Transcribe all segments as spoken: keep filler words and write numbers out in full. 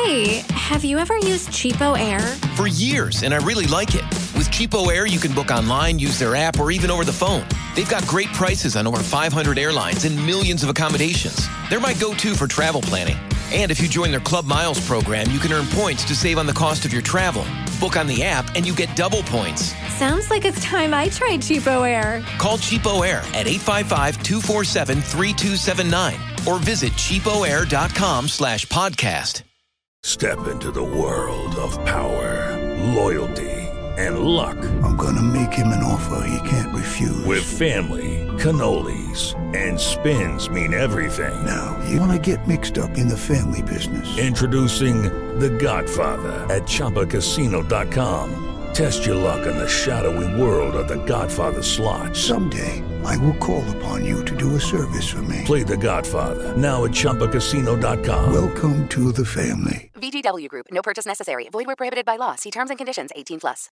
Hey, have you ever used Cheapo Air? For years, and I really like it. With Cheapo Air, you can book online, use their app, or even over the phone. They've got great prices on over five hundred airlines and millions of accommodations. They're my go-to for travel planning. And if you join their Club Miles program, you can earn points to save on the cost of your travel. Book on the app, and you get double points. Sounds like it's time I tried Cheapo Air. Call Cheapo Air at eight five five, two four seven, three two seven nine or visit cheapoair.com slash podcast. Step into the world of power, loyalty, and luck. I'm gonna make him an offer he can't refuse. With family, cannolis, and spins mean everything. Now, you wanna get mixed up in the family business. Introducing The Godfather at Chumba Casino dot com. Test your luck in the shadowy world of The Godfather slot. Someday, I will call upon you to do a service for me. Play The Godfather, now at Chumba Casino dot com. Welcome to the family. V G W Group. No purchase necessary. Void where prohibited by law. See terms and conditions. eighteen plus.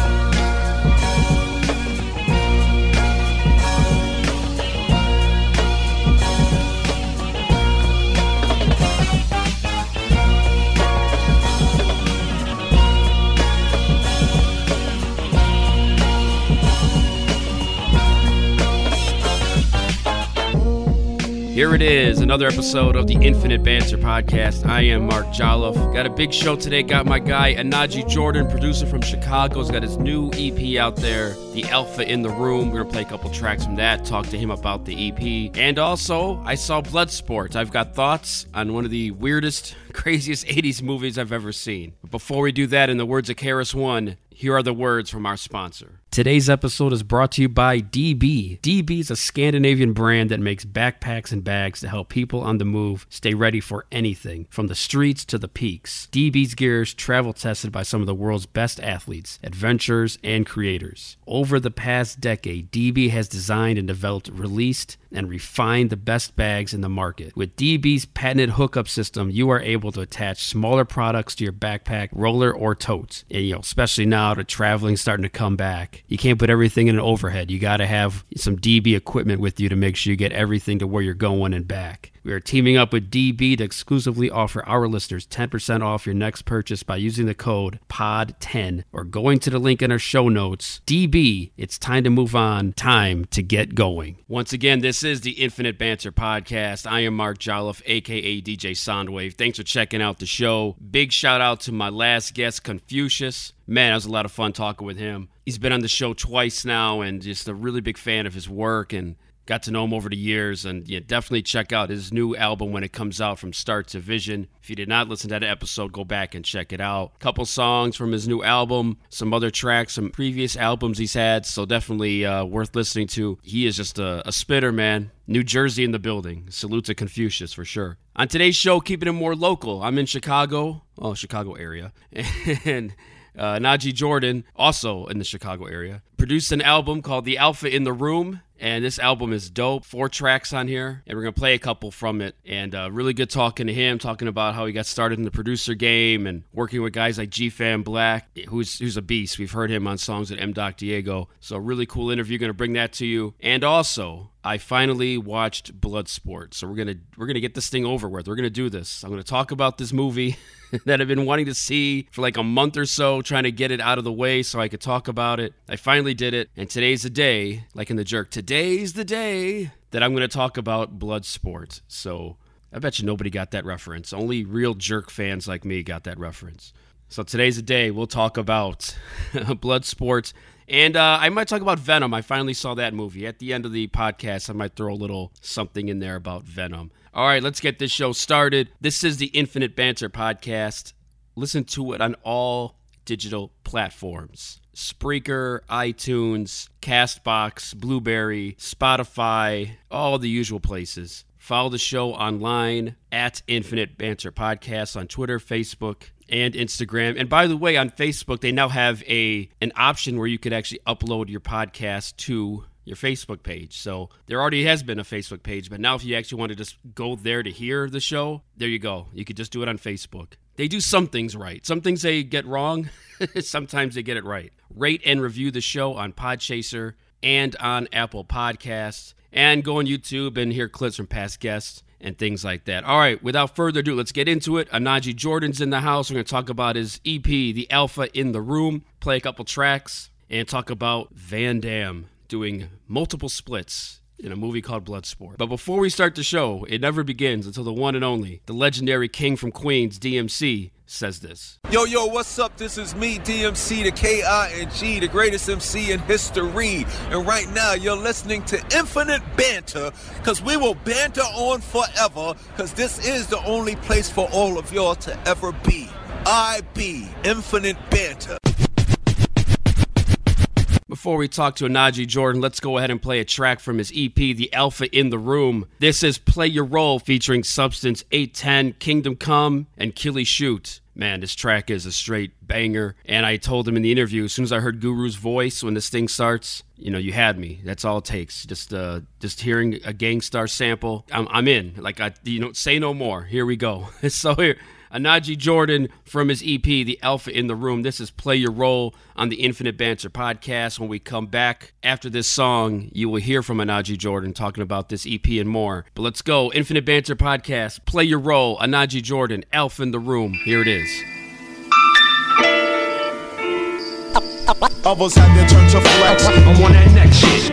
Here it is, another episode of the Infinite Banter Podcast. I am Mark Jolliffe. Got a big show today. Got my guy, Anaji Jordan, producer from Chicago. He's got his new E P out there, The Alpha in the Room. We're going to play a couple tracks from that, talk to him about the E P. And also, I saw Bloodsport. I've got thoughts on one of the weirdest, craziest eighties movies I've ever seen. But before we do that, in the words of K R S One, here are the words from our sponsor. Today's episode is brought to you by D B. D B is a Scandinavian brand that makes backpacks and bags to help people on the move stay ready for anything, from the streets to the peaks. D B's gear is travel tested by some of the world's best athletes, adventurers, and creators. Over the past decade, D B has designed and developed, released, and refined the best bags in the market. With D B's patented hookup system, you are able to attach smaller products to your backpack, roller, or totes. And, you know, especially now that traveling's starting to come back. You can't put everything in an overhead. You got to have some D B equipment with you to make sure you get everything to where you're going and back. We are teaming up with D B to exclusively offer our listeners ten percent off your next purchase by using the code P O D ten or going to the link in our show notes. D B, it's time to move on. Time to get going. Once again, this is the Infinite Banter Podcast. I am Mark Jolliffe, a k a. D J Soundwave. Thanks for checking out the show. Big shout out to my last guest, Confucius. Man, that was a lot of fun talking with him. He's been on the show twice now and just a really big fan of his work and got to know him over the years. And yeah, definitely check out his new album when it comes out, From Start to Vision. If you did not listen to that episode, go back and check it out. A couple songs from his new album, some other tracks, some previous albums he's had. So definitely uh, worth listening to. He is just a, a spitter, man. New Jersey in the building. Salute to Confucius for sure. On today's show, keeping it more local. I'm in Chicago. Oh, Chicago area. And Uh, Anaji Jordan, also in the Chicago area, produced an album called The Alpha in the Room, and this album is dope. Four tracks on here, and we're going to play a couple from it. And uh, really good talking to him, talking about how he got started in the producer game and working with guys like G-Fan Black, who's who's a beast. We've heard him on songs at M. Doc Diego. So a really cool interview, going to bring that to you. And also, I finally watched Bloodsport, so we're gonna we're gonna get this thing over with. We're gonna do this. I'm gonna talk about this movie that I've been wanting to see for like a month or so, trying to get it out of the way so I could talk about it. I finally did it, and today's the day, like in The Jerk. Today's the day that I'm gonna talk about Bloodsport. So I bet you nobody got that reference. Only real Jerk fans like me got that reference. So today's the day we'll talk about Bloodsport. And uh, I might talk about Venom. I finally saw that movie. At the end of the podcast, I might throw a little something in there about Venom. All right, let's get this show started. This is the Infinite Banter Podcast. Listen to it on all digital platforms. Spreaker, iTunes, CastBox, Blueberry, Spotify, all the usual places. Follow the show online at Infinite Banter Podcast on Twitter, Facebook, and Instagram. And by the way, on Facebook, they now have a an option where you could actually upload your podcast to your Facebook page. So there already has been a Facebook page, but now if you actually want to just go there to hear the show, there you go. You could just do it on Facebook. They do some things right. Some things they get wrong. Sometimes they get it right. Rate and review the show on Podchaser and on Apple Podcasts. And go on YouTube and hear clips from past guests and things like that. All right, without further ado, let's get into it. Anaji Jordan's in the house. We're going to talk about his E P, The Alpha in the Room, play a couple tracks, and talk about Van Damme doing multiple splits in a movie called Bloodsport. But before we start the show, it never begins until the one and only, the legendary King from Queens, D M C, says this. Yo, yo, what's up? This is me, D M C, the K I N G, the greatest M C in history. And right now, you're listening to Infinite Banter, because we will banter on forever, because this is the only place for all of y'all to ever be. I be Infinite Banter. Before we talk to Anaji Jordan, let's go ahead and play a track from his E P, The Alpha in the Room. This is Play Your Role, featuring Substance eight ten, Kingdom Come, and Killy Shoot. Man, this track is a straight banger. And I told him in the interview, as soon as I heard Guru's voice when this thing starts, you know, you had me. That's all it takes. Just uh, just hearing a Gang Starr sample, I'm, I'm in. Like, I, you know, say no more. Here we go. So here, Anaji Jordan from his E P, The Alpha in the Room. This is Play Your Role on the Infinite Banter podcast. When we come back after this song, you will hear from Anaji Jordan talking about this E P and more. But let's go. Infinite Banter podcast, Play Your Role, Anaji Jordan, Alpha in the Room. Here it is. Others had their turn to flex. I'm on that next shit.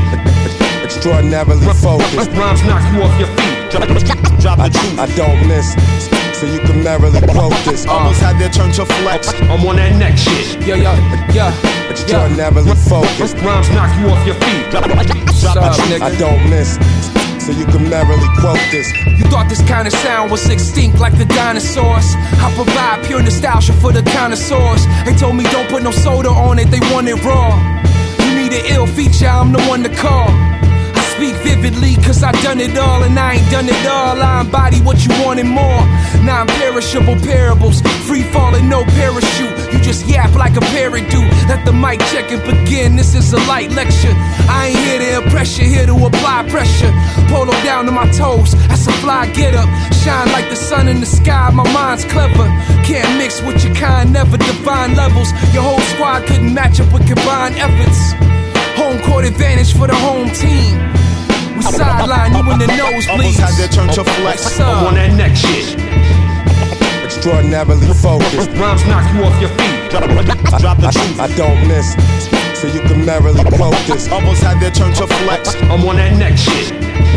Extraordinarily focused. Rhymes knock you off your feet. Drop, drop, drop the truth. I, I don't miss, so you can merrily quote this. Others had their turn to flex. I'm on that next shit. Yeah, yeah, yeah. Extraordinarily focused. Rhymes knock you off your feet. Drop, drop the truth. I don't miss, so you can merrily quote this. You thought this kind of sound was extinct like the dinosaurs. I provide pure nostalgia for the connoisseurs. They told me don't put no soda on it, they want it raw. You need an ill feature, I'm the one to call. I speak vividly cause I done it all, and I ain't done it all. I embody what you want and more. Non-perishable parables, free falling, no parachute. You just yap like a parrot do. Let the mic check and begin, this is a light lecture. I ain't here to impress you, here to apply pressure. Polo down to my toes, that's a fly get up. Shine like the sun in the sky, my mind's clever. Can't mix with your kind, never divine levels. Your whole squad couldn't match up with combined efforts. Home court advantage for the home team. We sideline you in the nosebleeds. Others had their turn to flex. I'm on that next shit. Extraordinarily focused. Rhymes knock you off your feet. Drop, drop, drop the truth. I, I don't miss, so you can merrily quote this. Others had their turn to flex. I'm on that next shit.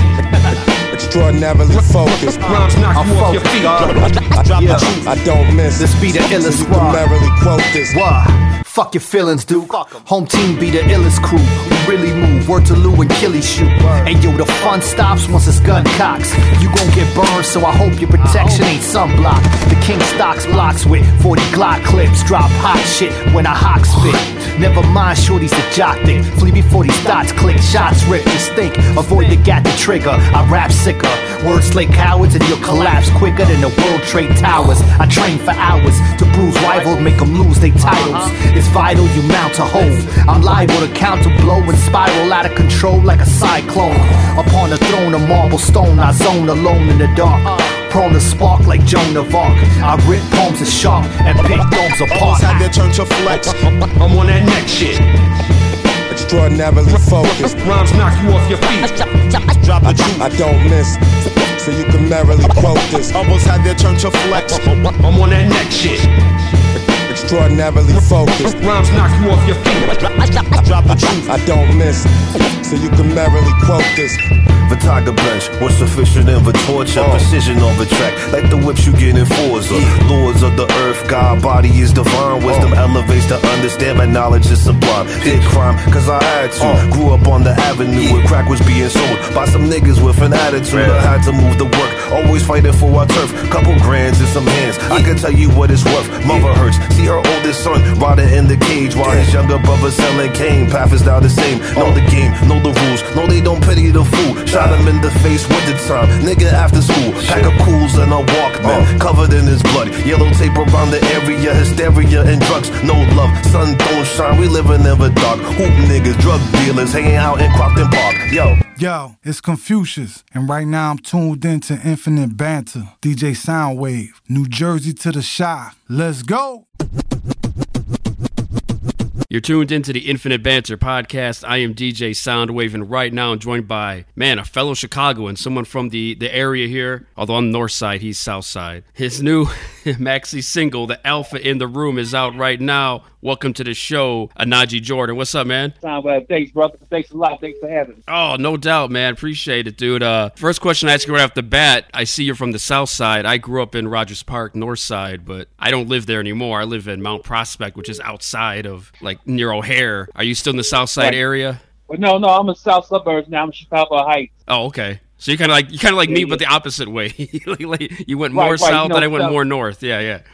Extraordinarily focused. Rhymes knock you off your feet. Drop, drop, drop the truth. I don't miss, this be the illest so you can merrily quote this. Why? Fuck your feelings, dude. Home team be the illest crew. We really move. Word to Lou and Killy shoot. Hey yo, the fun stops once it's gun cocks. You gon' get burned, so I hope your protection ain't sunblock. The king stocks blocks with forty Glock clips. Drop hot shit when I hawk spit. Never mind, shorty's a jock thick. Flee before these thoughts click. Shots rip, just think. Avoid the gat the trigger. I rap sicker. Words slay cowards and you'll collapse quicker than the World Trade Towers. I train for hours to bruise rivals, make them lose their titles. It's vital you mount a hold. I'm liable to counter blow and spiral out of control like a cyclone. Upon the throne of marble stone, I zone alone in the dark. Prone to spark like Joan of Arc. I rip poems as sharp and pick domes apart. Others had their turn to flex. I'm on that next shit. Extraordinarily focused. Rhymes knock you off your feet. Drop the truth. I don't miss, so you can merrily quote this. Others had their turn to flex. I'm on that next shit. Extraordinarily focused. Rhymes knock you off your feet. Drop the truth. I don't miss, so you can merrily quote this. Vitaga bench, what's sufficient in the torture? Oh. Precision on the track, like the whips you get in Forza. Yeah. Lords of the earth, God body is divine. Wisdom oh. elevates to understand, but knowledge is sublime. Did crime, cause I had to. Oh. Grew up on the avenue yeah. where crack was being sold by some niggas with an attitude. Yeah. I had to move the work, always fighting for our turf. Couple grands in some hands, yeah. I can tell you what it's worth. Mother yeah. hurts, see her oldest son rotting in the cage while yeah. his younger brother selling cane. Path is now the same. Know the game, know the rules. No, they don't pity the fool. Shot him in the face winter time. Nigga after school. Pack of cools and a Walkman. Uh. Covered in his blood. Yellow tape around the area. Hysteria and drugs. No love. Sun don't shine. We living in the dark. Hoop niggas, drug dealers hanging out in Crofton Park. Yo. Yo, it's Confucius. And right now I'm tuned into Infinite Banter. D J Soundwave. New Jersey to the Shy. Let's go. You're tuned into the Infinite Banter podcast. I am D J Soundwave, and right now I'm joined by, man, a fellow Chicagoan, someone from the, the area here, although I'm north side, he's south side. His new maxi single, The Alpha in the Room, is out right now. Welcome to the show, Anaji Jordan. What's up, man? Soundwave, thanks, brother. Thanks a lot. Thanks for having me. Oh, no doubt, man. Appreciate it, dude. Uh, first question I ask you right off the bat, I see you're from the south side. I grew up in Rogers Park, north side, but I don't live there anymore. I live in Mount Prospect, which is outside of, like, near O'Hare. Are you still in the south side right. area? Well, no, no, I'm in south suburbs now. I'm in Chicago Heights. Oh, okay. So you kind of like you kind of like yeah, me, yeah. but the opposite way. You went more right, south, right. You know, and I went south. more north. Yeah, yeah.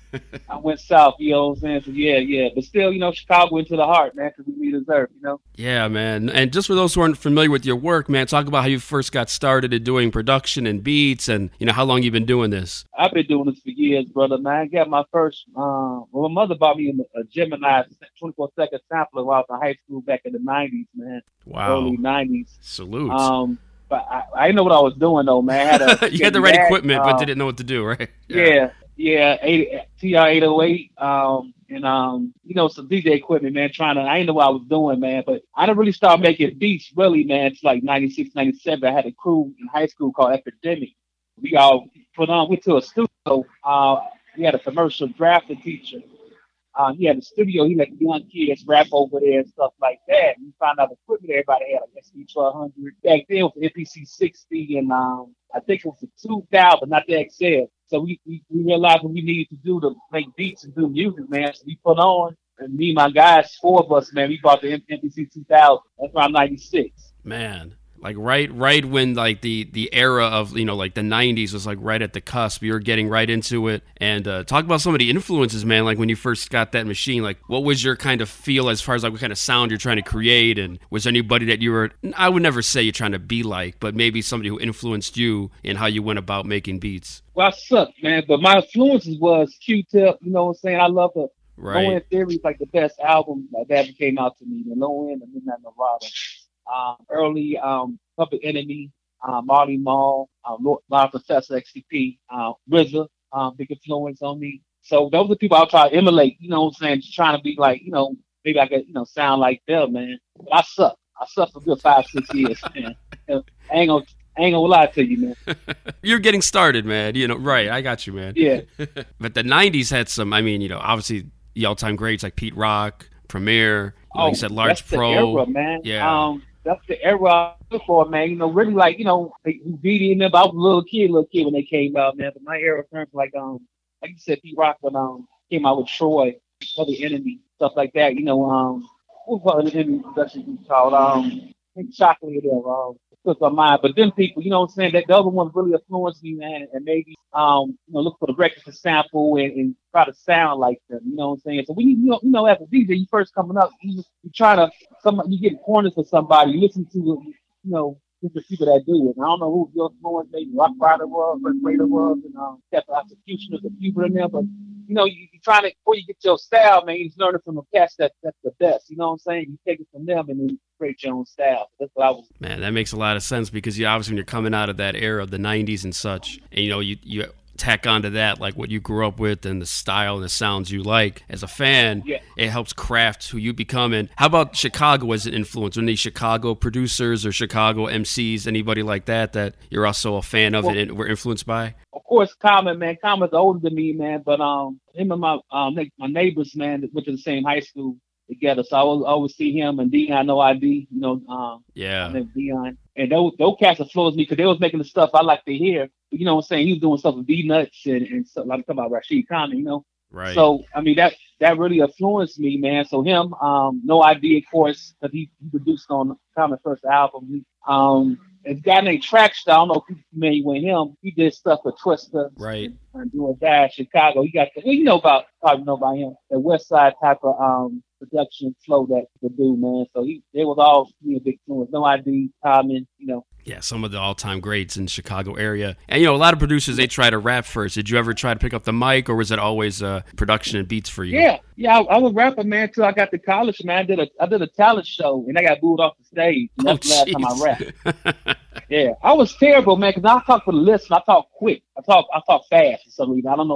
I went south, you know what I'm saying? So yeah, yeah. But still, you know, Chicago into the heart, man, because we deserve, you know? Yeah, man. And just for those who aren't familiar with your work, man, talk about how you first got started in doing production and beats and, you know, how long you've been doing this. I've been doing this for years, brother, man. I got my first, uh, well, my mother bought me a Gemini twenty-four second sampler while I was in high school back in the nineties, man. Wow. Early nineties. Salute. Um, but I, I didn't know what I was doing, though, man. I had a, you had the right equipment, uh, but didn't know what to do, right? Yeah. yeah. Yeah, T R eight oh eight, um, and, um, you know, some D J equipment, man, trying to, I didn't know what I was doing, man, but I didn't really start making beats, really, man, it's like ninety-six, ninety-seven. I had a crew in high school called Epidemic. We all put on, went to a studio. Uh, we had a commercial drafting teacher. Uh, he had a studio. He let the young kids rap over there and stuff like that. And we found out the equipment everybody had, like S P twelve hundred. Back then, it was the M P C sixty, and um, I think it was the two thousand, not the X L. So we, we, we realized what we needed to do to make beats and do music, man. So we put on, and me and my guys, four of us, man, we bought the M P C two thousand. That's around ninety-six. Man. Like right, right when like the, the era of, you know, like the nineties was like right at the cusp. You were getting right into it. And uh, talk about some of the influences, man. Like when you first got that machine, like what was your kind of feel as far as like what kind of sound you're trying to create? And was there anybody that you were, I would never say you're trying to be like, but maybe somebody who influenced you in how you went about making beats? Well, I suck, man. But my influences was Q-Tip. You know what I'm saying? I love the right. Low End Theory is like the best album that ever came out to me. The Low End and Midnight Nevada. Um, early um, Public Enemy, uh, Marley Marl, uh, Lord Professor X C P, uh, R Z A, um, big influence on me. So those are the people I'll try to emulate, you know what I'm saying? Just trying to be like, you know, maybe I could, you know, sound like them, man. But I suck. I suck for good five, six years, man. I ain't gonna, I ain't gonna lie to you, man. You're getting started, man. You know, right. I got you, man. Yeah. But the nineties had some, I mean, you know, obviously the all-time greats like Pete Rock, Premier, you, know, oh, you said Large that's Pro. The era, man. Yeah. Um, That's the era I look for, man. You know, really like, you know, Houdini and them. I was a little kid, little kid when they came out, man. But my era turned like, um, like you said, Pete Rock when um came out with Troy, Public Enemy, stuff like that. You know, um, what was the enemy production called? Um, I think Chocolate there, um, took my mind. But them people, you know what I'm saying? That the other ones really influenced me, man. And maybe, um, you know, look for the record to sample and, and try to sound like them. You know what I'm saying? So we, you know, you know, as a D J, you first coming up, you just you try to, some you get corners for somebody. You listen to, you know, different people that do it. And I don't know who your influence, maybe Rock Rider was, Rick Raider was, and um, Captain Executioners, a few in there, but. You know, you, you trying to, before you get your style, man, you just learn it from a cast that, that's the best. You know what I'm saying? You take it from them and then create your own style. That's what I was. Man, that makes a lot of sense because you obviously when you're coming out of that era of the nineties and such, and you know, you, you tack onto that like what you grew up with and the style and the sounds you like as a fan, yeah. It helps craft who you become. And how about Chicago as an influence? Any Chicago producers or Chicago M Cs, anybody like that that you're also a fan of well, and were influenced by? Of course, Common, man. Common's older than me, man. But um, him and my um my neighbors, man, that went to the same high school together. So I always, always see him and Dion No I D, you know. Um, yeah. Dion. And those, those cats influenced me because they was making the stuff I like to hear. You know what I'm saying? He was doing stuff with B-Nuts and, and stuff like I'm talking about Rashid Khan, you know? Right. So, I mean, that that really influenced me, man. So him, um, No I D, of course, because he, he produced on Common's first album. He, um, a guy named Trackstar, I don't know if you're familiar with him. He did stuff with Twista. Right. And, and doing that, Chicago. He got, the, you know about, probably know about him, the West Side type of um production flow that he could do, man. So he, they was all you know, big influence. No I D, Common, you know. Yeah, some of the all-time greats in the Chicago area. And, you know, a lot of producers, they try to rap first. Did you ever try to pick up the mic, or was it always uh, production and beats for you? Yeah, yeah, I, I was rapping, man, till I got to college, man. I did a, I did a talent show, and I got booed off the stage. And that's oh, the last time I rapped. Yeah, I was terrible, man, because I talk for the listener. I talk quick. I talk I talk fast for some reason. I don't know why.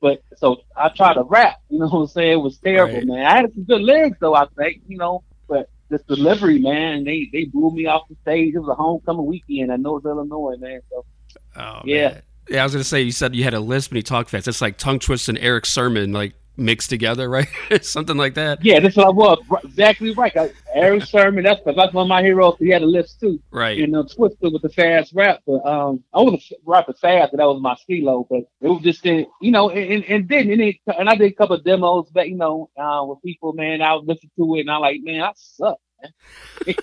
But so I tried to rap, you know what I'm saying? It was terrible, Right. man. I had some good lyrics though, I think, you know, but this delivery, man, they they blew me off the stage. It was a homecoming weekend at North Illinois, man. So Oh, yeah. man. Yeah, I was gonna say, you said you had a lisp and you talk fast. It's like Tongue Twist and Eric Sermon like mixed together, right? Something like that. Yeah, that's what I was. Right- Exactly right. I, Eric Sherman, that's that's one of my heroes. He had a list too. Right. You know, Twister with the fast rap. But um, I was rapping fast, but that was my stilo. But it was just, uh, you know, and and then and, it, and I did a couple of demos, but you know, uh, with people, man, I was listening to it, and I'm like, man, I suck, man.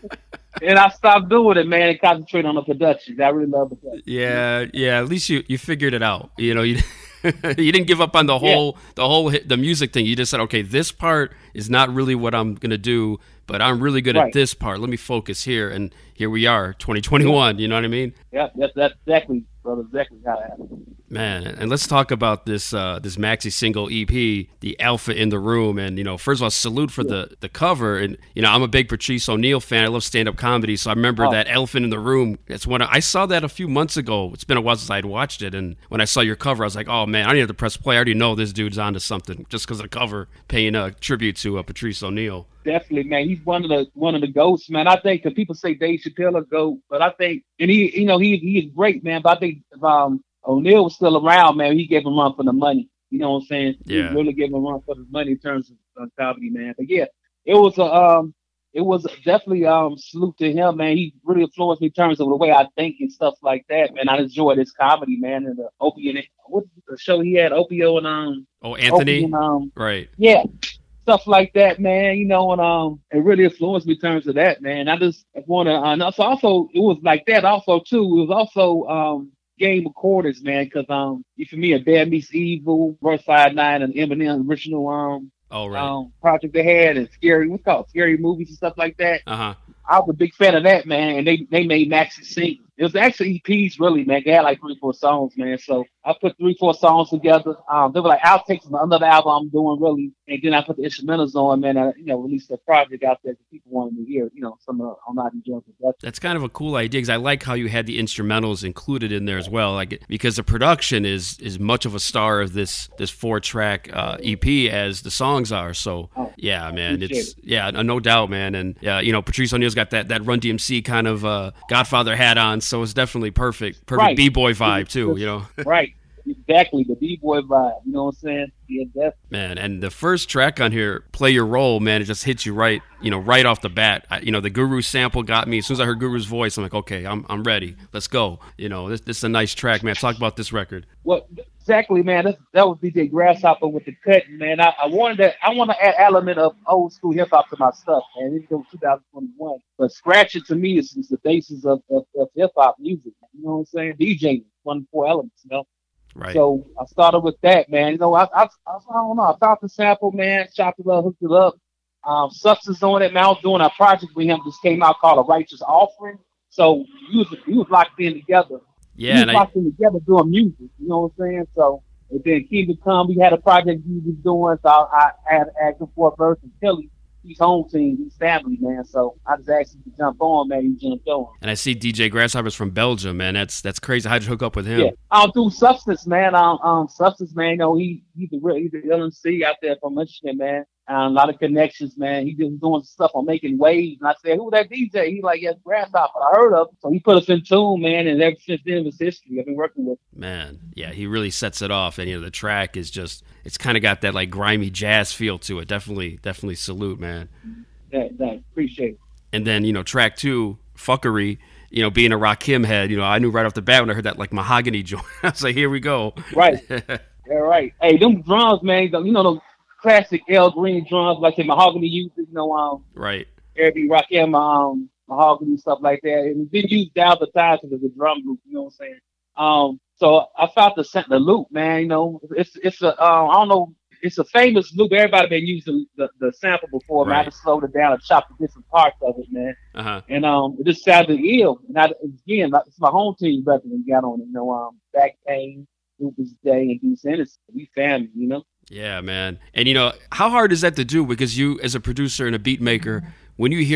And I stopped doing it, man, and concentrate on the production. I really love the production. Yeah, yeah. At least you, you figured it out. You know, you you didn't give up on the whole Yeah. the whole hit, the music thing. You just said, okay, this part is not really what I'm gonna do, but I'm really good Right. at this part. Let me focus here, and here we are, twenty twenty-one. You know what I mean? Yeah, that's that's exactly, brother, exactly how it happened. Man, and let's talk about this uh, this maxi single E P, The Alpha in the Room. And, you know, first of all, salute for the, the cover. And, you know, I'm a big Patrice O'Neal fan. I love stand-up comedy. So I remember Oh. that Elephant in the Room. It's one of, I saw that a few months ago. It's been a while since I'd watched it. And when I saw your cover, I was like, oh, man, I didn't have to press play. I already know this dude's onto something just because of the cover, paying a tribute to uh, Patrice O'Neal. Definitely, man. He's one of the one of the goats, man. I think because people say Dave Chappelle a goat, but I think, and he, you know, he he is great, man. But I think if um, O'Neal was still around, man, he gave him a run for the money. You know what I'm saying? Yeah. He really gave him a run for the money in terms of uh, comedy, man. But yeah, it was a um, it was definitely um salute to him, man. He really influenced me in terms of the way I think and stuff like that, man. I enjoyed his comedy, man, and the Opie and what the show he had, Opio and um, Oh, Anthony? Opie and, um, Right. yeah. Stuff like that, man, you know, and um, it really influenced me in terms of that, man. I just want to, uh, so also, it was like that also, too. It was also um, game of quarters, man, because, um, you for me, a Bad Meets Evil, Verse five nine, and Eminem original um, Oh, right. um, project they had, and scary, what's it called, scary movies and stuff like that. Uh-huh. I was a big fan of that, man, and they, they made Maxi sing. It was actually E Ps, really, man. They had like three, four songs, man. So I put three, four songs together. Um, they were like outtakes from another album I'm doing, really. And then I put the instrumentals on, man. I, you know, released a project out there that people wanted to hear, you know, some of I'm not enjoying that. That's kind of a cool idea because I like how you had the instrumentals included in there as well. Like because the production is is much of a star of this this four track uh, E P as the songs are. So Oh, yeah, man, appreciate it's yeah, no, no doubt, man. And yeah, you know, Patrice O'Neal's got that that Run D M C kind of uh, Godfather hat on, so it's definitely perfect, perfect Right. b-boy vibe too. You know, Right. Exactly. The B-boy vibe. You know what I'm saying? Yeah, that's man. And the first track on here, Play Your Role, man, it just hits you right, you know, right off the bat. I, you know, the Guru sample got me. As soon as I heard Guru's voice, I'm like, okay, I'm I'm ready. Let's go. You know, this this is a nice track, man. Talk about this record. Well, exactly, man. That's, that was D J Grasshopper with the cutting, man. I, I wanted to, I want to add element of old school hip hop to my stuff, man. It's was two thousand twenty-one, but scratching to me is, is the basis of, of, of hip hop music. You know what I'm saying? DJing, one of the four elements, you know. Right. So I started with that, man. You know, I I, I, I don't know. I found the sample, man. Chopped it up, hooked it up. Um, Substance on it, man. I was doing a project with him. Just came out called A Righteous Offering. So we was we was locked in together. Yeah, we and was I- locked in together doing music. You know what I'm saying? So and then Kingdom Come, we had a project we was doing. So I, I had asked him for a verse and Kelly. He's home team, he's family, man. So I just asked him to jump on, man. He jumped on. And I see D J Grasshopper's from Belgium, man. That's that's crazy. How'd you hook up with him? Yeah, I'll do Substance, man. Um, um, Substance, man. You know, he he's a real, he's an L M C out there from Michigan, man. Um, a lot of connections, man. He was doing stuff on Making Waves, and I said, "Who that D J?" He like, "Yes, Grasshopper." I heard of him, so he put us in tune, man. And ever since then, it's history. I've been working with him. Man, yeah, he really sets it off, and you know the track is just it's kind of got that like grimy jazz feel to it. Definitely, definitely salute, man. That, that appreciate it. And then you know track two, Fuckery. You know, being a Rakim head, you know, I knew right off the bat when I heard that like mahogany joint. I was like, here we go. Right. Yeah, right. Hey, them drums, man. You know those classic L Green drums, like the mahogany uses. You know, um, Right. every Rakim, um, mahogany stuff like that. And it's been used down the time because of the drum group. You know what I'm saying? Um, so I found the the loop, man. You know, it's it's a um, I don't know. It's a famous loop. Everybody been using the, the sample before, man. I Right. just slowed it down and chopped the different parts of it, man. Uh-huh. And um, it just sounded ill. And I, again, like, it's my home team brother that got on it. You know, um, Back Pain, Lupus Day, and Deuce Innocent. We family, you know. Yeah, man. And you know, how hard is that to do? Because you, as a producer and a beat maker, when you hear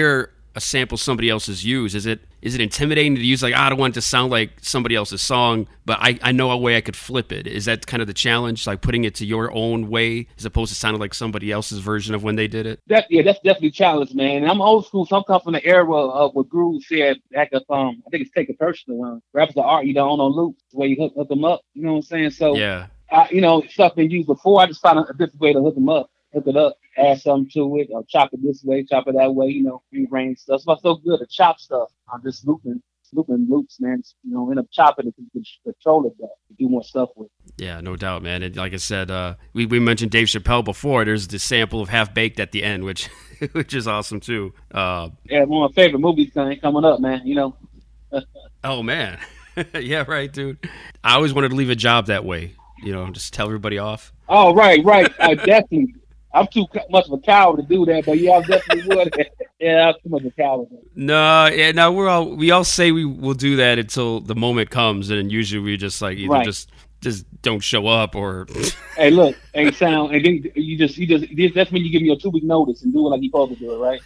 a sample somebody else has used? Is it is it intimidating to use, like, I don't want it to sound like somebody else's song, but I, I know a way I could flip it? Is that kind of the challenge, like putting it to your own way as opposed to sounding like somebody else's version of when they did it? That, yeah, that's definitely a challenge, man. And I'm old school, so I'm coming from the era of what Groove said back up, um, I think it's Take It Personal. Um, rappers are art, you don't on loops, the way you hook, hook them up, you know what I'm saying? So, yeah. I, you know, stuff been used before, I just found a different way to hook them up. Hook it up, add something to it, or chop it this way, chop it that way, you know, rearrange stuff. So it's so good to chop stuff. I'm just looping, looping loops, man. You know, end up chopping it to control it, better, to do more stuff with it. Yeah, no doubt, man. And like I said, uh, we, we mentioned Dave Chappelle before. There's the sample of Half Baked at the end, which which is awesome, too. Uh, yeah, one of my favorite movies coming up, man, you know. Oh, man. Yeah, right, dude. I always wanted to leave a job that way, you know, just tell everybody off. Oh, right, right. I definitely. I'm too much of a coward to do that, but yeah, I definitely would. Yeah, I'm too much of a coward. No, yeah, no, we're all we all say we will do that until the moment comes, and usually we just like either right. just just don't show up or. Hey, look, hey, sound, and then you just you just that's when you give me a two week notice and do it like you're supposed to do it,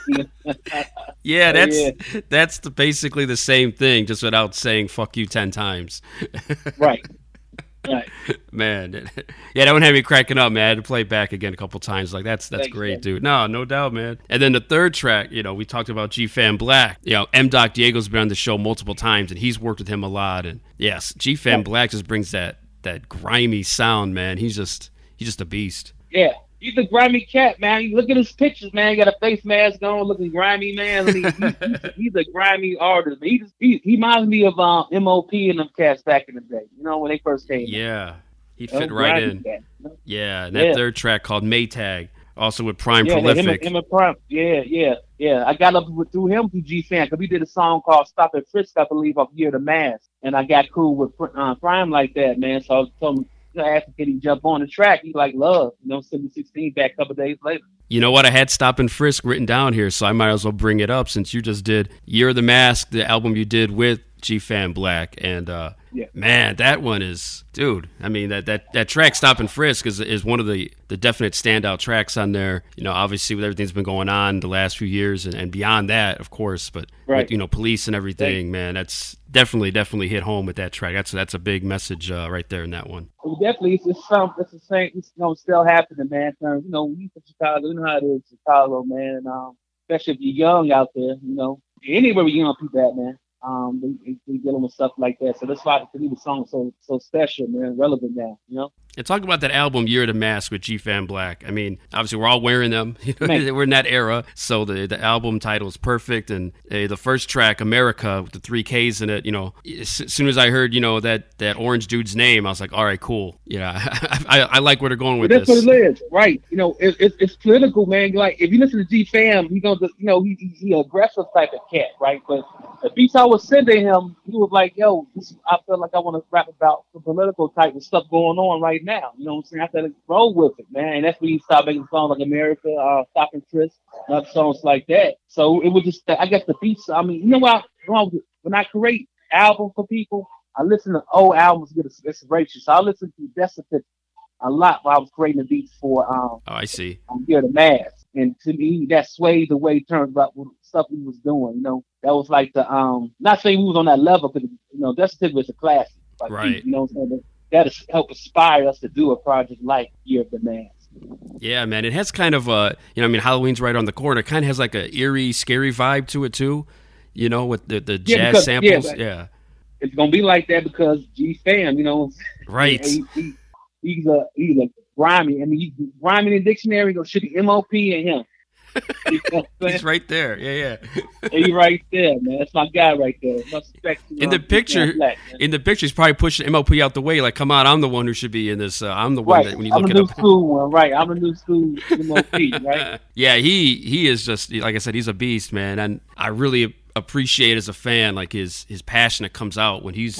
right? Yeah, that's oh, yeah. that's the, basically the same thing, just without saying "fuck you" ten times. Right. Right. Man, yeah, that one had me cracking up, man. I had to play it back again a couple times. Like, that's that's Thanks, great, man. dude. No, no doubt, man. And then the third track, you know, we talked about G-Fan Black. You know, M. Doc Diego's been on the show multiple times, and he's worked with him a lot. And yes, G-Fan yeah. Black just brings that that grimy sound, man. He's just he's just a beast. Yeah. He's a grimy cat, man. You look at his pictures, man. He got a face mask on, looking grimy, man. I mean, he's, he's, he's a grimy artist. He just, he, he reminds me of um, M O P and them cats back in the day. You know, when they first came. Yeah, he fit right in. Cat, you know? Yeah, and that yeah. third track called Maytag, also with Prime yeah, Prolific. Him, him and Prime. Yeah, yeah, yeah. I got up with, through him through G-Fan because we did a song called "Stop at Frisk," I believe, off Year the Mask, and I got cool with uh, Prime like that, man. So I told him. I asked him, can he jump on the track? He like, love. You know, send me sixteen back a couple days later. You know what? I had Stop and Frisk written down here, so I might as well bring it up since you just did Year of the Mask, the album you did with G-Fan Black. And, uh, yeah. man, that one is, dude, I mean, that, that, that track, Stop and Frisk, is is one of the, the definite standout tracks on there. You know, obviously with everything's been going on the last few years and, and beyond that, of course, but, right. with, you know, police and everything, right. man, that's definitely, definitely hit home with that track. That's that's a big message uh, right there in that one. Well, definitely, it's, it's, some, it's the same, it's you know, still happening, man. You know, we from Chicago, you know how it is, Chicago, man, and, um, especially if you're young out there, you know, anywhere we young people at, man. Um, they, they dealing with stuff like that, so that's why to me the song is so so special, man, relevant now, you know. And talk about that album, Year of the Mask, with G-Fan Black. I mean, obviously we're all wearing them. You know, we're in that era, so the the album title is perfect, and uh, the first track, America, with the three Ks in it. You know, as soon as I heard, you know, that that orange dude's name, I was like, all right, cool. Yeah, I, I, I like where they're going with but that's this. That's what it is, right? You know, it, it, it's political, man. Like if you listen to G-Fan, he gonna, you know, he he, he aggressive type of cat, right? But the beats I was sending him, he was like, yo, this, I feel like I want to rap about the political type of stuff going on right now. You know what I'm saying? I said, roll with it, man. And that's when he started making songs like America, uh, Stop and Frisk, and other songs like that. So it was just, I guess the beats, I mean, you know what? When I create albums for people, I listen to old albums to get inspiration. So I listen to Decipit a lot while I was creating the beats for um, oh, I see. Um, Year the Mask. And to me, that swayed the way he turned about what stuff he was doing. You know, that was like the um. Not saying we was on that level, because you know, Decipit was a classic. Like, right. You know, what I'm saying? That has helped inspire us to do a project like Year of the Mask. Yeah, man, it has kind of a, you know, I mean, Halloween's right on the corner. It kind of has like a eerie, scary vibe to it too. You know, with the the yeah, jazz because, samples. Yeah, yeah, it's gonna be like that because G-Fan, you know, right? He, he, he's a he's a grimy. I mean, he's grimy in the dictionary. Go should be M O P and him. You know he's right there. Yeah, yeah. He's right there, man. That's my guy right there. Respect, in the picture, Black, in the picture, he's probably pushing M O P out the way. Like, come on, I'm the one who should be in this. Uh, I'm the one right. that when you I'm look a it new up. School one, right? I'm a new school M O P, right? Yeah, he he is just like I said. He's a beast, man, and I really appreciate as a fan like his his passion that comes out when he's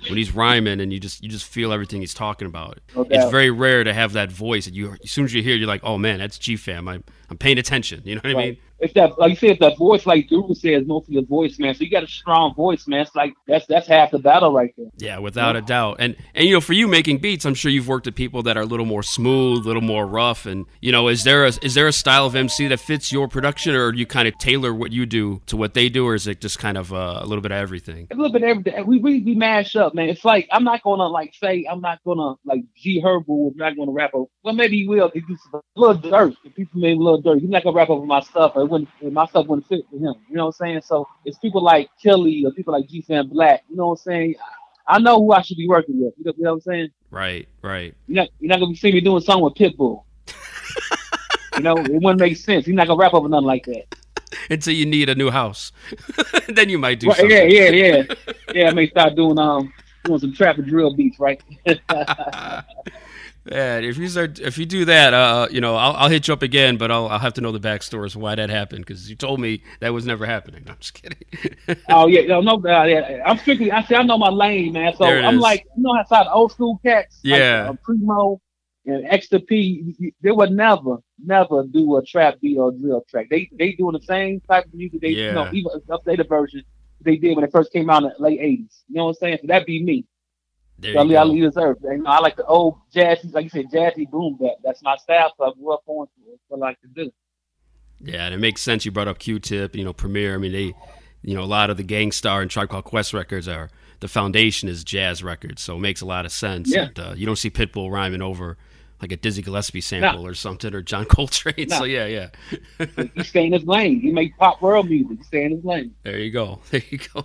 when he's rhyming, and you just you just feel everything he's talking about. No it's doubt. very rare to have that voice that you as soon as you hear, you're like, oh man, that's G-Fam. I'm I'm paying attention. You know what Right. I mean? It's that, like you said, it's that voice, like Drew says, mostly a voice, man. So you got a strong voice, man. It's like that's that's half the battle right there. Yeah, without a doubt. And and you know, for you making beats, I'm sure you've worked with people that are a little more smooth, a little more rough. And you know, is there a is there a style of M C that fits your production, or do you kind of tailor what you do to what they do, or is it just kind of uh, a little bit of everything? A little bit of everything. We we we mash up, man. It's like I'm not gonna like say I'm not gonna like G Herbo. I'm not gonna rap over. Well, maybe he will. He do some, a little dirt. If people made a little dirt, he's not gonna rap over my stuff. It wouldn't. My stuff wouldn't fit for him. You know what I'm saying? So it's people like Kelly or people like G-Fam Black. You know what I'm saying? I know who I should be working with. You know, you know what I'm saying? Right, right. You're not you're not gonna see me doing something with Pitbull. You know, it wouldn't make sense. He's not gonna rap over nothing like that. Until you need a new house, then you might do Right, something. yeah, yeah, yeah, yeah. I may start doing um doing some trap and drill beats, right? Yeah, if you start, if you do that, uh, you know, I'll, I'll hit you up again, but I'll, I'll have to know the backstory as to why that happened, because you told me that was never happening. No, I'm just kidding. Oh yeah, no, no, uh, yeah. I'm strictly. I say I know my lane, man. So There it I'm is. like, you know, outside the old school cats, Yeah. like, uh, Primo and Extra P. They would never, never do a trap beat or a drill track. They they doing the same type of music. They, you know, Yeah. even updated version they did when it first came out in the late eighties. You know what I'm saying? So that'd be me. There So I you leave, I go. leave this earth. You know, I like the old jazzy, like you said, jazzy boom bap. That's my style. So I grew up on what I like to do. Yeah, and it makes sense. You brought up Q-Tip, you know, Premier. I mean, they, you know, a lot of the Gangstar and Tribe Called Quest records are, the foundation is jazz records, so it makes a lot of sense. Yeah. And, uh, you don't see Pitbull rhyming over like a Dizzy Gillespie sample or something, or John Coltrane. No. So yeah, yeah. He stay in his lane. He make pop world music. He stay in his lane. There you go. There you go.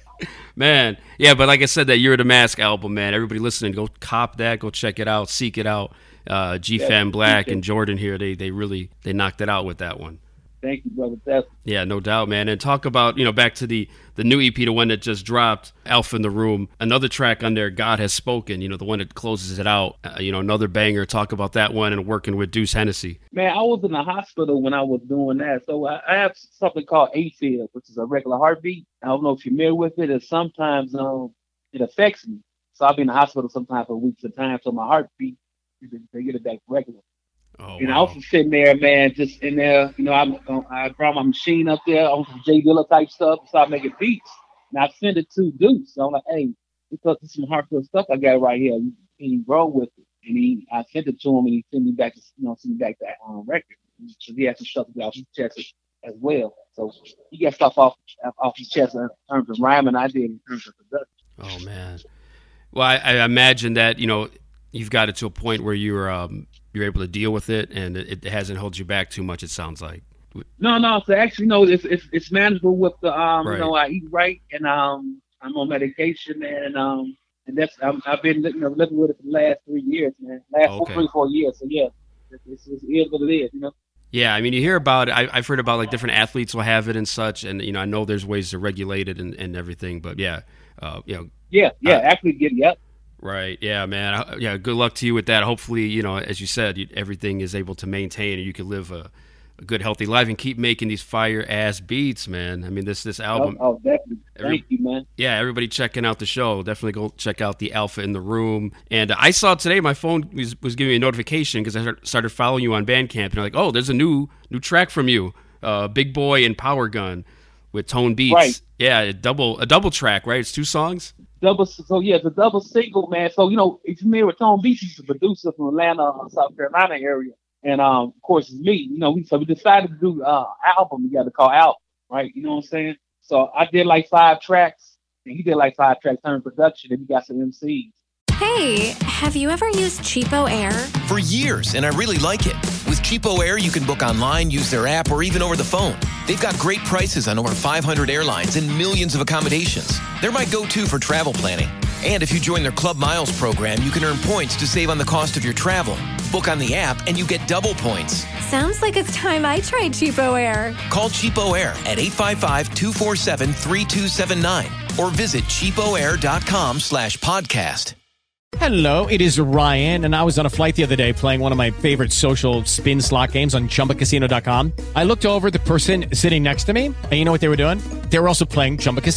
Man, yeah, but like I said, that You're the Mask album, man, everybody listening, go cop that, go check it out, seek it out. Uh, G-Fam Yeah, Black thank you. and Jordan here, they they really, they knocked it out with that one. Thank you, brother. That's Yeah, no doubt, man. And talk about, you know, back to the, the new E P, the one that just dropped, Alpha in the Room. Another track on there, God Has Spoken, you know, the one that closes it out. Uh, you know, another banger. Talk about that one and working with Deuce Hennessy. Man, I was in the hospital when I was doing that. So I, I have something called AFib, which is a regular heartbeat. I don't know if you're familiar with it. And sometimes um, it affects me. So I'll be in the hospital sometimes for weeks at a time. So my heartbeat, they get it back regular. Oh, And I was just sitting there, man, just in there. You know, I'm, I brought my machine up there on some Jay Dilla type stuff and started making beats. And I sent it to Deuce. So I'm like, hey, because this is some hardcore stuff I got right here. Can you roll with it? And he, I sent it to him, and he sent me back, you know, sent me back that um, record. So he had some stuff off his chest as well. So he got stuff off off his chest in terms of rhyming. I did in terms of production. Oh, man. Well, I, I imagine that, you know, you've got it to a point where you're um, you're able to deal with it, and it, it hasn't held you back too much, it sounds like. No, no. So actually, no, it's it's, it's manageable with the um, Right. you know, I eat right, and um, I'm on medication, and um, and that's I'm, I've been you know, living with it for the last three years, man. Last four, Okay. three, four years. So yeah, it's, it's, it's, it is what it is, you know. Yeah, I mean, you hear about it. I, I've heard about, like, different athletes will have it and such, and, you know, I know there's ways to regulate it and, and everything, but, yeah, uh, you know. Yeah, yeah. Uh, actually, get yep. Right. Yeah, man. Uh, Yeah. Good luck to you with that. Hopefully, you know, as you said, you, everything is able to maintain, and you can live a, a good, healthy life and keep making these fire ass beats, man. I mean, this this album. Oh, oh definitely. Every- Thank you, man. Yeah, everybody checking out the show. Definitely go check out the Alpha in the Room. And I saw today my phone was, was giving me a notification because I started following you on Bandcamp, and I'm like, oh, there's a new new track from you, uh, Big Boy and Power Gun with Tone Beats. Right. Yeah, a double a double track, right? It's two songs. Double, so yeah, it's a double single, man. So you know, if you're familiar with Tone Beats, he's a producer from Atlanta, uh, South Carolina area, and um, of course, it's me. You know, we so we decided to do uh album. We got to call out, right? You know what I'm saying? So I did like five tracks, and he did like five tracks during production, and we got some M Cs. Hey, have you ever used Cheapo Air? For years, and I really like it. With Cheapo Air, you can book online, use their app, or even over the phone. They've got great prices on over five hundred airlines and millions of accommodations. They're my go-to for travel planning. And if you join their Club Miles program, you can earn points to save on the cost of your travel. Book on the app, and you get double points. Sounds like it's time I tried Cheapo Air. Call Cheapo Air at eight five five, two four seven, three two seven nine or visit cheapoair.com slash podcast. Hello, it is Ryan, and I was on a flight the other day playing one of my favorite social spin slot games on Chumba Casino dot com. I looked over at the person sitting next to me, and you know what they were doing? They were also playing Chumba Casino.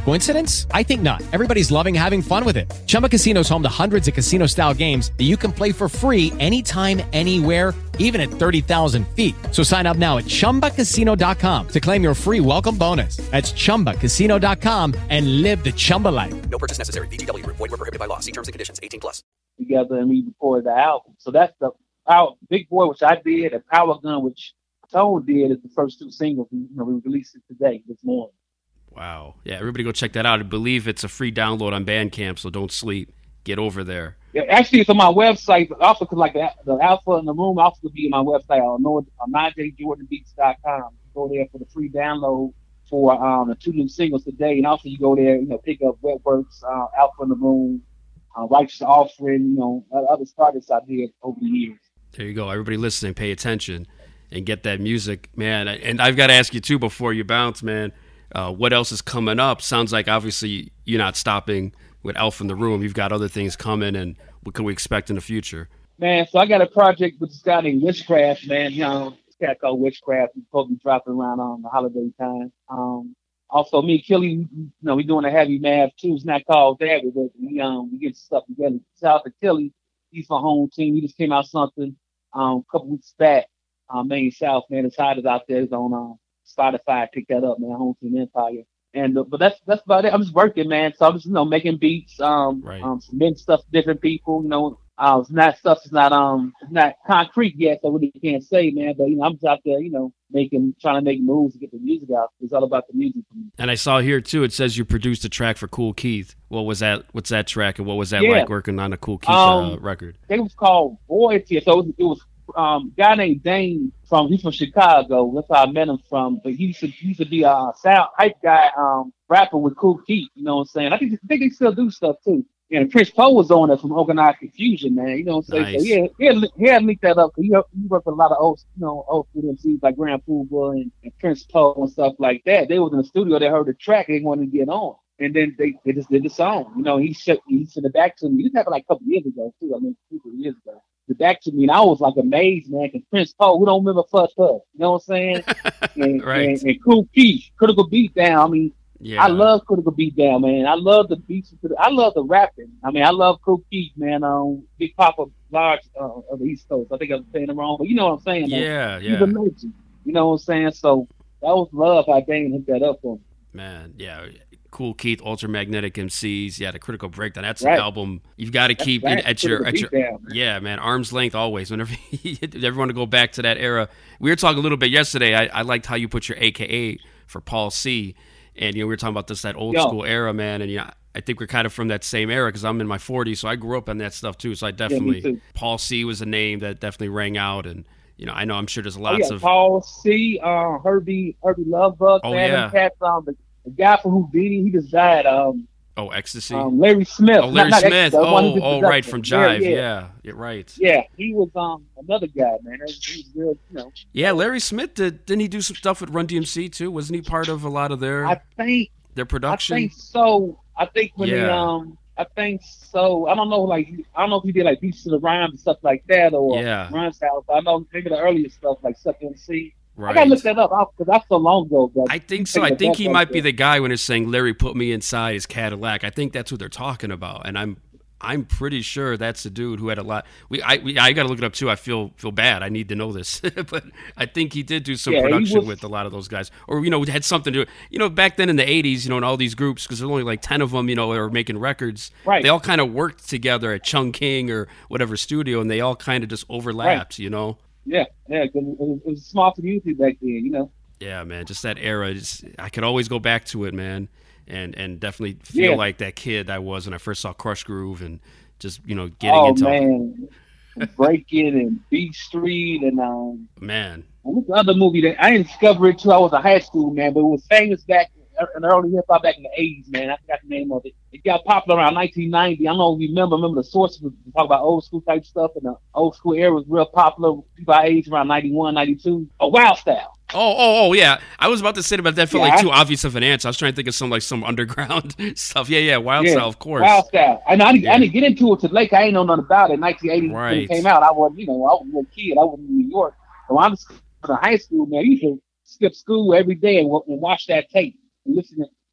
Coincidence? I think not. Everybody's loving having fun with it. Chumba Casino is home to hundreds of casino-style games that you can play for free anytime, anywhere, even at thirty thousand feet. So sign up now at chumba casino dot com to claim your free welcome bonus. That's chumba casino dot com and live the Chumba life. No purchase necessary. V G W. Void where prohibited by law. See terms and conditions. eighteen plus. Together and we recorded the album. So that's the Power, Big Boy, which I did, and Power Gun, which Tone did, is the first two singles. You know, we released it today, this morning. Wow. Yeah, everybody go check that out. I believe it's a free download on Bandcamp, so don't sleep. Get over there. Yeah, actually, it's on my website. Also, because like the, the Alpha in the Room also could be on my website. I know on nine j jordan beats dot com. Go there for the free download for um, the two new singles today. And also, you go there, you know, pick up Wetworks, uh, Alpha in the Room, uh, Righteous Offering, you know, other artists I did over the years. There you go. Everybody listening, pay attention and get that music, man. And I've got to ask you, too, before you bounce, man. Uh, what else is coming up? Sounds like obviously you're not stopping with Alpha in the Room. You've got other things coming, and what can we expect in the future? Man, so I got a project with this guy named Witchcraft, man. You know, this cat called Witchcraft. He's supposed to be dropping around on the holiday time. Um, also, me and Killy, you know, we're doing a heavy math too. It's not called that, but we um we get stuff together. Shout out to Killy. He's my home team. He just came out something um a couple weeks back. Uh, Main South, man, it's hot out there. It's on um. Spotify, pick that up, man. Home Team Empire, and uh, but that's that's about it. I'm just working, man. So I'm just you know making beats, um, right. um, submitting stuff to different people. You know, uh, it's not stuff is not um it's not concrete yet, so I really can't say, man. But you know, I'm just out there, you know, making trying to make moves to get the music out. It's all about the music for me. And I saw here too. It says you produced a track for Kool Keith. What was that? What's that track? And what was that Yeah. like working on a Kool Keith Um, uh, record? It was called Void Tear. So it was, it was um a guy named Dane from he's from Chicago. That's how I met him from. But he used to he used to be a sound hype guy, um rapper with Kool Keith. You know what I'm saying? I think I think he still do stuff too. And Prince Poe was on it from Organized Confusion, man. You know what I'm saying? Nice. So yeah, he had, he had linked that up because he, he worked with a lot of old, you know, old school M Cs like Grand Poobah and, and Prince Poe and stuff like that. They was in the studio, they heard the track, they wanted to get on. And then they, they just did the song. You know, he sent he sent it back to me. This happened like a couple years ago too. I mean, two three years ago. It back to me, and I was like amazed, man. Because Prince Poe, who don't remember Fuss Puff, you know what I'm saying? And, Right. and, and Kool Keith, Critical Beatdown. I mean, Yeah. I love Critical Beatdown, man. I love the beats. I love the rapping. I mean, I love Kool Keith, man. Um, Big Papa Large uh, of the East Coast. I think I'm saying it wrong, but you know what I'm saying. man. Yeah, He's yeah. a legend. You know what I'm saying? So that was love how Dane hooked that up for me. Man, yeah. Kool Keith, Ultramagnetic M Cs, yeah, the Critical Breakdown. That's Right. an album you've got to That's keep right. in, at your, Critical at your Beatdown, man. yeah, man, arm's length always. Whenever you ever want to go back to that era, we were talking a little bit yesterday. I, I liked how you put your A K A for Paul C, and you know we were talking about this that old Yo. school era, man, and yeah. I think we're kind of from that same era because I'm in my forties, so I grew up on that stuff too. So I definitely too. Paul C was a name that definitely rang out, and you know I know I'm sure there's Oh, lots yeah, of Paul C, uh, Herbie, Herbie Lovebug, Oh, man. yeah. Them cats, um, the, the guy from Houdini, he just died. Um, oh ecstasy. um, Larry Smith. Oh, Larry not, not Smith. Ecstasy, the one who Oh, did oh, the right, Dutchman. from Jive. Yeah, Yeah, yeah. yeah, right. Yeah, he was um another guy, man. He was, he was real, you know. Yeah, Larry Smith did. Didn't he do some stuff with Run D M C too? Wasn't he part of a lot of their I think their production? I think so. I think when he Yeah. um, I think so. I don't know, like I don't know if he did like Beats to the Rhymes and stuff like that, or Yeah. Rhymes House. I know maybe the earlier stuff like Suck M C. I Right. gotta look that up because that's so long ago. But I think so. I think he might be the guy when it's saying Larry put me inside his Cadillac. I think that's what they're talking about, and I'm I'm pretty sure that's the dude who had a lot. We I we, I got to look it up too. I feel feel bad. I need to know this, but I think he did do some Yeah, he production was- with a lot of those guys, or you know, had something to do. You know, back then in the eighties, you know, in all these groups, because there's only like ten of them, you know, that were making records. Right. They all kind of worked together at Chung King or whatever studio, and they all kind of just overlapped. You know. Yeah, yeah, 'cause it was, it was a small community back then, you know. Yeah, man, just that era. Just, I could always go back to it, man, and and definitely feel Yeah. like that kid I was when I first saw Crush Groove, and just you know getting Oh into man, Breaking and Beat Street and um. man. And what's the other movie that I didn't discover it till I was in high school, man, but it was famous back in the early hip hop back in the eighties, man. I forgot the name of it. It got popular around nineteen ninety. I don't know if you remember. Remember the sources was talk about old school type stuff, and the old school era was real popular. People our age around ninety-one, ninety-two. A Wild Style. Oh, oh, oh, yeah. I was about to say about that. Felt Yeah, like I- too obvious of an answer. I was trying to think of some like some underground stuff. Yeah, yeah. Wild Yeah, Style, of course. Wild Style. I know I didn't, Yeah. I didn't get into it till late. I ain't know nothing about it. nineteen eighty when Right. it came out. I wasn't, you know, I was a little kid. I was in New York. So I'm in high school, man. You should skip school every day and, wa- and watch that tape and listen to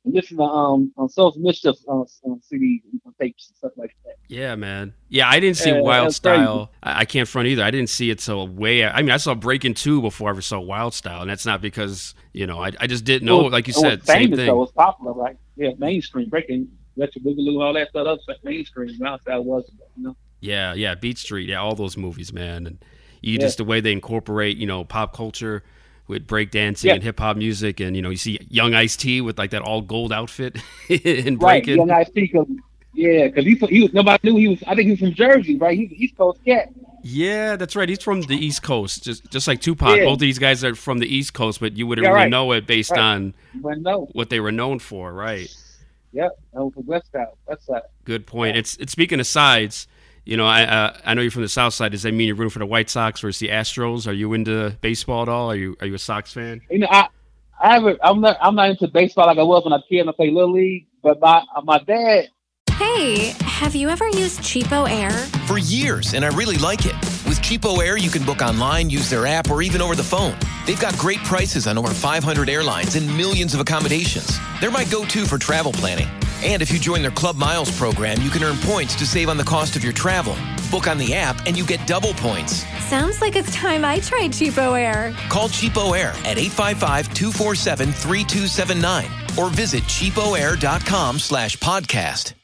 and listen to um on Soul's Mischief um, um, C Ds and tapes and stuff like that. Yeah, man. Yeah, I didn't see Yeah, Wild that's Style. I, I can't front either. I didn't see it till way. I mean, I saw Breaking Two before I ever saw Wild Style, and that's not because you know I I just didn't know. It was- Like you it was said, same famous, thing. Though. It was popular, right? Yeah, mainstream, breaking, Retro Boogaloo, all that stuff. That's mainstream. Wild Style was, you know. Yeah, yeah, Beat Street, yeah, all those movies, man, and you Yeah. just the way they incorporate, you know, pop culture with breakdancing Yeah. and hip hop music, and you know, you see Young Ice-T with like that all gold outfit in Right, Breaking. Young Ice-T, cause, yeah, because he, he was nobody knew he was. I think he was from Jersey, right? He's an East Coast cat. Yeah, that's right. He's from the East Coast, just just like Tupac. Yeah. Both of these guys are from the East Coast, but you wouldn't Yeah, really right. know it based Right. on You wouldn't know. what they were known for, right? Yep, that was the West Side. West Side. Good point. It's it's speaking of sides. You know, I uh, I know you're from the South Side. Does that mean you're rooting for the White Sox versus the Astros? Are you into baseball at all? Are you are you a Sox fan? You know, I, I haven't. I'm not. I'm not into baseball like I was when I was a kid and I played Little League. But my my dad. Hey, have you ever used Cheapo Air? For years, and I really like it. With Cheapo Air, you can book online, use their app, or even over the phone. They've got great prices on over five hundred airlines and millions of accommodations. They're my go-to for travel planning. And if you join their Club Miles program, you can earn points to save on the cost of your travel. Book on the app, and you get double points. Sounds like it's time I tried Cheapo Air. Call Cheapo Air at eight five five, two four seven, three two seven nine or visit cheapoair.com slash podcast.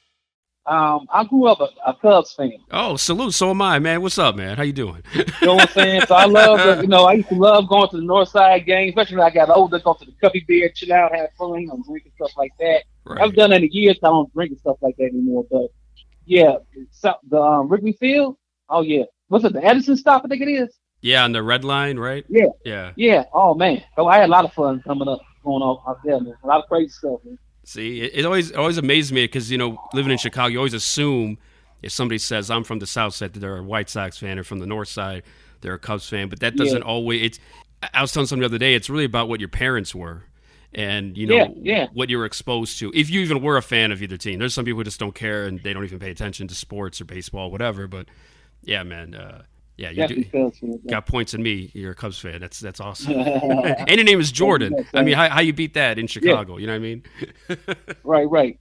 Um, I grew up a, a Cubs fan. Oh, salute. So am I, man. What's up, man? How you doing? You know what I'm saying? So I love, the, you know, I used to love going to the North Side games, especially when I got older, go to the Cuppy Beer, chill out, have fun, you know, drinking stuff like that. Right. I've done that in years. I don't drink and stuff like that anymore. But yeah, so, the um, Wrigley Field. Oh yeah, what's it? The Edison stop, I think it is. Yeah, on the red line, right? Yeah, Yeah. yeah. Oh man, so I had a lot of fun coming up, going off out there, man. A lot of crazy stuff, man. See, it, it always it always amazed me because, you know, living in Chicago, you always assume if somebody says I'm from the South Side that they're a White Sox fan, or from the North Side they're a Cubs fan. But that doesn't Yeah. always. It's. I was telling someone the other day, it's really about what your parents were, and you know Yeah, yeah. what you were exposed to. If you even were a fan of either team, there's some people who just don't care and they don't even pay attention to sports or baseball, whatever. But yeah, man. Uh, Yeah, you Definitely do, Cubs fan, yeah. got points in me. You're a Cubs fan. That's that's awesome. And your name is Jordan. I mean, how how you beat that in Chicago? You know what I mean? Right, right.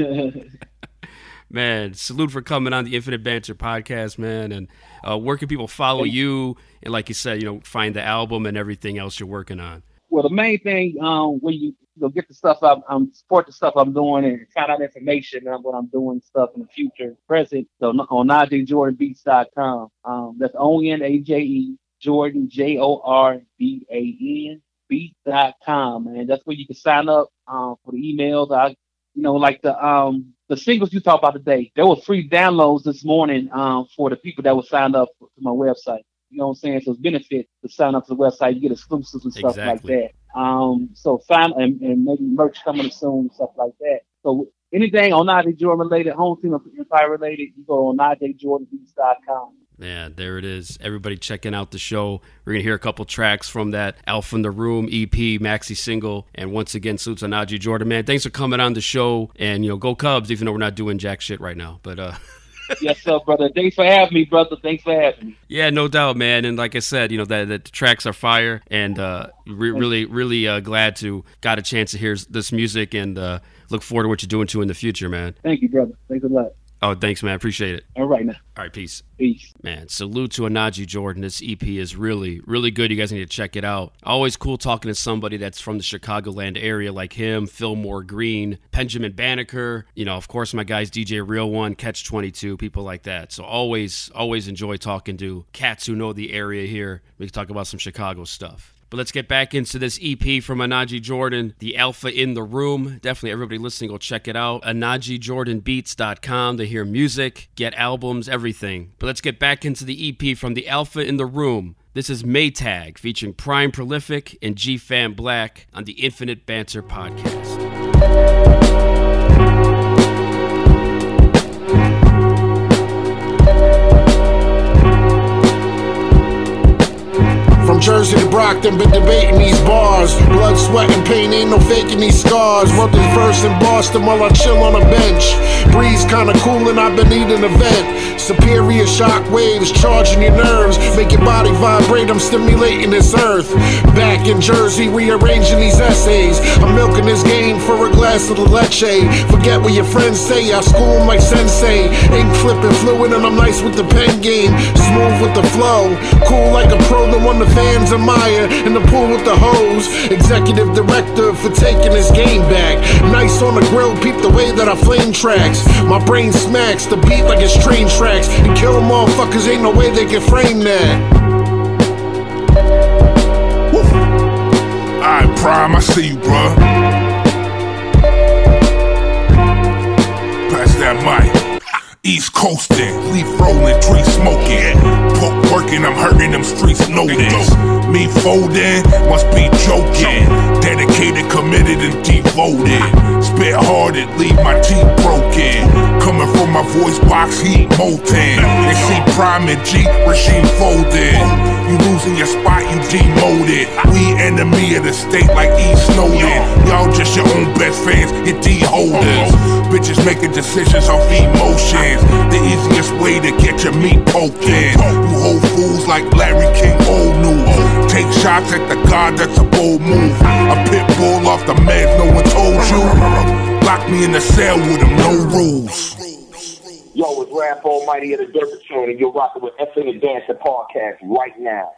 Man, salute for coming on the Infinite Banter podcast, man. And uh, where can people follow you? And like you said, you know, find the album and everything else you're working on. Well, the main thing, um, when you, you know, get the stuff I'm, um, support the stuff I'm doing and find out information on what I'm doing, stuff in the future, present, so on Najee Jordan Beats dot com. Um, that's O N A J E Jordan, J O R B A N, Beats dot com, and that's where you can sign up um, for the emails. I, you know, like the um the singles you talked about today, there were free downloads this morning um for the people that were signed up to my website. You know what I'm saying? So it's benefit to sign up to the website. You get exclusives and stuff Exactly. like that. Um, so sign and, and maybe merch coming soon and stuff like that. So anything on Najee Jordan related, home team of Empire related, you go on Najee Jordan Beats dot com. Yeah, there it is. Everybody checking out the show. We're going to hear a couple tracks from that Alpha in the Room E P, maxi single. And once again, salutes on Najee Jordan. Man, thanks for coming on the show. And, you know, go Cubs, even though we're not doing jack shit right now. But, uh... Yes, sir, brother. Thanks for having me, brother. Thanks for having me. yeah, no doubt, man. And like I said, you know, that, that the tracks are fire. And uh, re- really, really uh, glad to got a chance to hear this music and uh, look forward to what you're doing, too, in the future, man. Thank you, brother. Thanks a lot. Oh, thanks, man. Appreciate it. All right, now. All right, peace. Peace. Man, salute to Najee Jordan. This E P is really, really good. You guys need to check it out. Always cool talking to somebody that's from the Chicagoland area like him, Fillmore Green, Benjamin Banneker. You know, of course, my guys, D J Real One, Catch twenty-two, people like that. So always, always enjoy talking to cats who know the area here. We can talk about some Chicago stuff. But let's get back into this E P from Najee Jordan, The Alpha in the Room. Definitely everybody listening, go check it out. Najee Jordan Beats dot com to hear music, get albums, everything. But let's get back into the E P from The Alpha in the Room. This is Maytag featuring Prime Prolific and G-Fan Black on the Infinite Banter podcast. From Jersey to Brockton, been debating these bars. Blood, sweat, and pain, ain't no faking these scars. Wrote this verse in Boston while I chill on a bench. Breeze kinda cool and I've been eating a vent. Superior shock waves charging your nerves. Make your body vibrate, I'm stimulating this earth. Back in Jersey, rearranging these essays. I'm milking this game for a glass of the leche. Forget what your friends say, I school them like sensei. Ink flipping fluid and I'm nice with the pen game. Smooth with the flow, cool like a pro, the one the fans admire. In the pool with the hose, executive director for taking his game back. Nice on the grill, peep the way that I flame tracks. My brain smacks the beat like it's train tracks. And kill them motherfuckers, ain't no way they can frame that. Alright, Prime, I see you, bruh. Pass that mic. East coastin', leaf rollin', tree smoking. Poke working, I'm hurting them streets, know this. Me folding, must be joking. Dedicated, committed, and devoted. Spit hearted, leave my teeth broken. Coming from my voice box, heat molten. They see Prime and G, regime folded. You losing your spot, you demoted. We enemy of the state like E. Snowden. Y'all just your own best fans, your D holders. Bitches making decisions off emotions. The easiest way to get your meat poked in. You hold fools like Larry King, old news. Take shots at the god, that's a bold move. A pit bull off the meds, no one told you. Lock me in the cell with them, no rules. Yo, it's Rap Almighty of the Dirt Patrol, and you're rocking with Infinite Banter Podcast right now.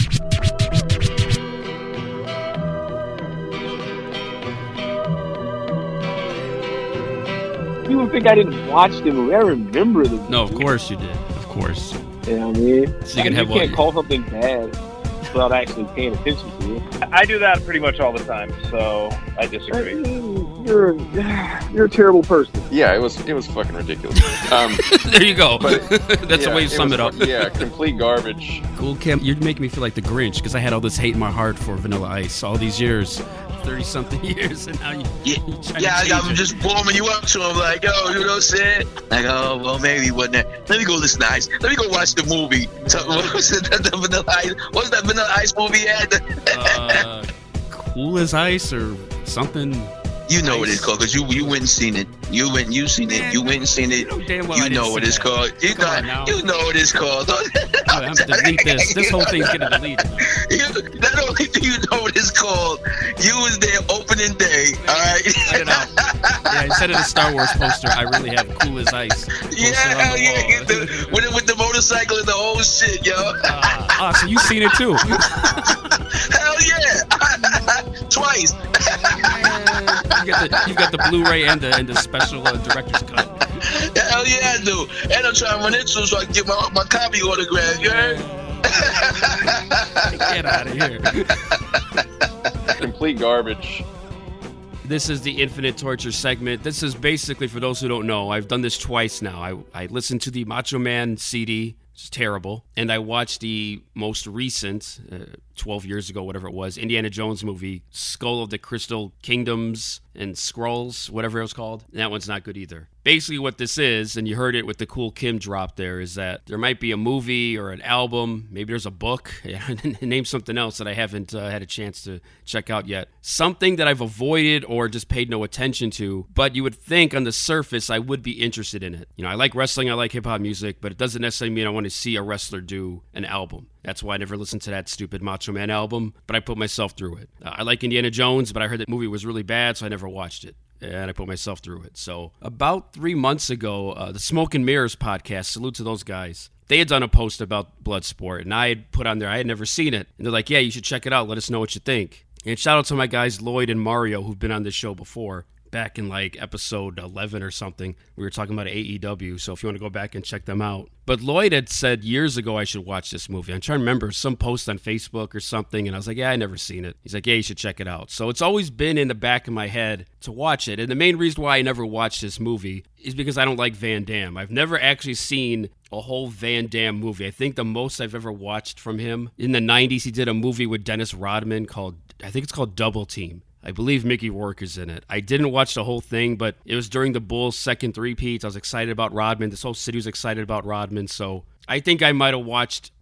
People think I didn't watch the movie. I remember the movie. No, of course you did. Of course. Yeah, I mean, So you can I, have you what can't you- call something bad without actually paying attention to it. I do that pretty much all the time, so I disagree. You're you're a terrible person. Yeah, it was it was fucking ridiculous. Um, There you go. but, That's the yeah, way you sum was it up. fu- Yeah, complete garbage. Cool Kim, you're making me feel like the Grinch because I had all this hate in my heart for Vanilla Ice all these years, thirty something years, and now you. Yeah, you're trying yeah to I, change I'm it. just warming you up to him, like, yo, you know what I'm saying? Like, oh, well, maybe he wasn't there. Let me go listen to Ice. Let me go watch the movie. So, what was it, the, the Vanilla Ice? What was that Vanilla Ice movie at? uh, Cool as Ice or something. You know what it's called, because you, you went and seen it. You went you seen it. You went and seen it. You know, damn well I you didn't know what see it's that. called. You Come on know, now. you know what it's called. I'm gonna delete this. This whole thing's getting deleted. You, not only do you know what it's called, you was there opening day, alright? Cut it out. Yeah, instead of the Star Wars poster, I really have Cool as Ice. posted Yeah, on hell the yeah, wall. get the, with, the, with the motorcycle and the whole shit, yo. Ah, so you seen it too? Hell yeah, twice. You got the, you got the Blu-ray and the and the special uh, director's cut. Hell yeah, I do. And I'm trying to run into him so I can get my, my copy autographed, you heard? Get out of here. Complete garbage. This is the Infinite Torture segment. This is basically, for those who don't know, I've done this twice now. I, I listened to the Macho Man C D. It's terrible. And I watched the most recent, uh, twelve years ago, whatever it was, Indiana Jones movie, Skull of the Crystal Kingdoms and Scrolls, whatever it was called. And that one's not good either. Basically what this is, and you heard it with the Cool Kim drop there, is that there might be a movie or an album, maybe there's a book, name something else that I haven't uh, had a chance to check out yet. Something that I've avoided or just paid no attention to, but you would think on the surface I would be interested in it. You know, I like wrestling, I like hip-hop music, but it doesn't necessarily mean I want to see a wrestler do an album. That's why I never listened to that stupid Macho Man album, but I put myself through it. Uh, I like Indiana Jones, but I heard that movie was really bad, so I never watched it. And I put myself through it. So about three months ago, uh, the Smoke and Mirrors podcast, salute to those guys. They had done a post about Bloodsport, and I had put on there, I had never seen it. And they're like, yeah, you should check it out. Let us know what you think. And shout out to my guys Lloyd and Mario, who've been on this show before. Back in like episode eleven or something, we were talking about A E W, so if you want to go back and check them out. But Lloyd had said years ago I should watch this movie. I'm trying to remember some post on Facebook or something, and I was like, yeah, I never seen it. He's like, yeah, you should check it out. So it's always been in the back of my head to watch it, and the main reason why I never watched this movie is because I don't like Van Damme. I've never actually seen a whole Van Damme movie. I think the most I've ever watched from him, in the nineties, he did a movie with Dennis Rodman called, I think it's called Double Team. I believe Mickey Rourke is in it. I didn't watch the whole thing, but it was during the Bulls' second three-peat. I was excited about Rodman. This whole city was excited about Rodman, so I think I might have watched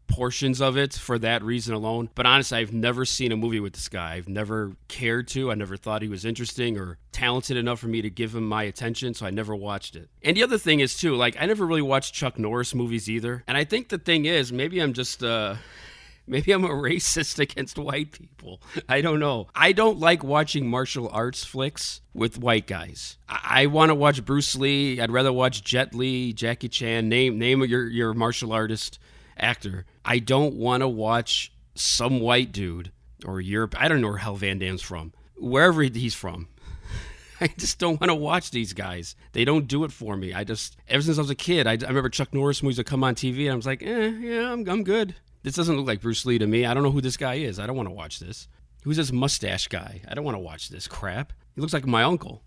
portions of it for that reason alone. But honestly, I've never seen a movie with this guy. I've never cared to. I never thought he was interesting or talented enough for me to give him my attention, so I never watched it. And the other thing is, too, like, I never really watched Chuck Norris movies either. And I think the thing is, maybe I'm just, uh... maybe I'm a racist against white people. I don't know. I don't like watching martial arts flicks with white guys. I, I want to watch Bruce Lee. I'd rather watch Jet Li, Jackie Chan. Name name your, your martial artist actor. I don't want to watch some white dude or Europe. I don't know where hell Van Damme's from. Wherever he's from. I just don't want to watch these guys. They don't do it for me. I just, ever since I was a kid, I, I remember Chuck Norris movies would come on T V, and I was like, eh, yeah, I'm, I'm good. This doesn't look like Bruce Lee to me. I don't know who this guy is. I don't want to watch this. Who's this mustache guy? I don't want to watch this crap. He looks like my uncle.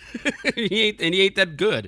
he ain't, and he ain't that good.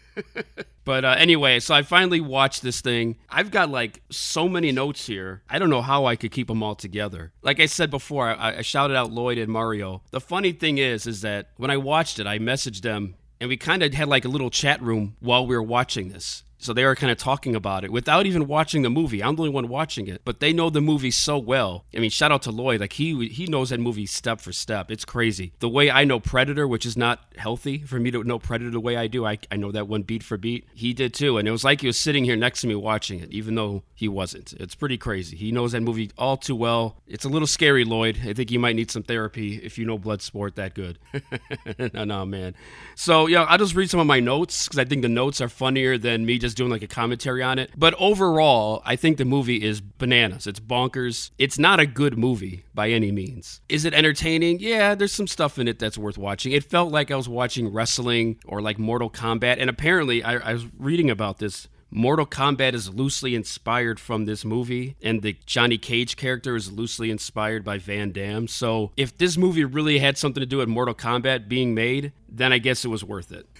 But uh, anyway, so I finally watched this thing. I've got like so many notes here. I don't know how I could keep them all together. Like I said before, I, I shouted out Lloyd and Mario. The funny thing is, is that when I watched it, I messaged them, and we kind of had like a little chat room while we were watching this. So they were kind of talking about it without even watching the movie. I'm the only one watching it, but they know the movie so well. I mean, shout out to Lloyd. Like he he knows that movie step for step. It's crazy. The way I know Predator, which is not healthy for me to know Predator the way I do. I, I know that one beat for beat. He did too. And it was like he was sitting here next to me watching it, even though he wasn't. It's pretty crazy. He knows that movie all too well. It's a little scary, Lloyd. I think you might need some therapy if you know Bloodsport that good. no, no, man. So, yeah, I'll just read some of my notes because I think the notes are funnier than me just doing like a commentary on it. But overall, I think the movie is bananas. It's bonkers. It's not a good movie by any means. Is it entertaining? Yeah, there's some stuff in it that's worth watching. It felt like I was watching wrestling or like Mortal Kombat. And apparently, I, I was reading about this. Mortal Kombat is loosely inspired from this movie, and the Johnny Cage character is loosely inspired by Van Damme. So if this movie really had something to do with Mortal Kombat being made, then I guess it was worth it.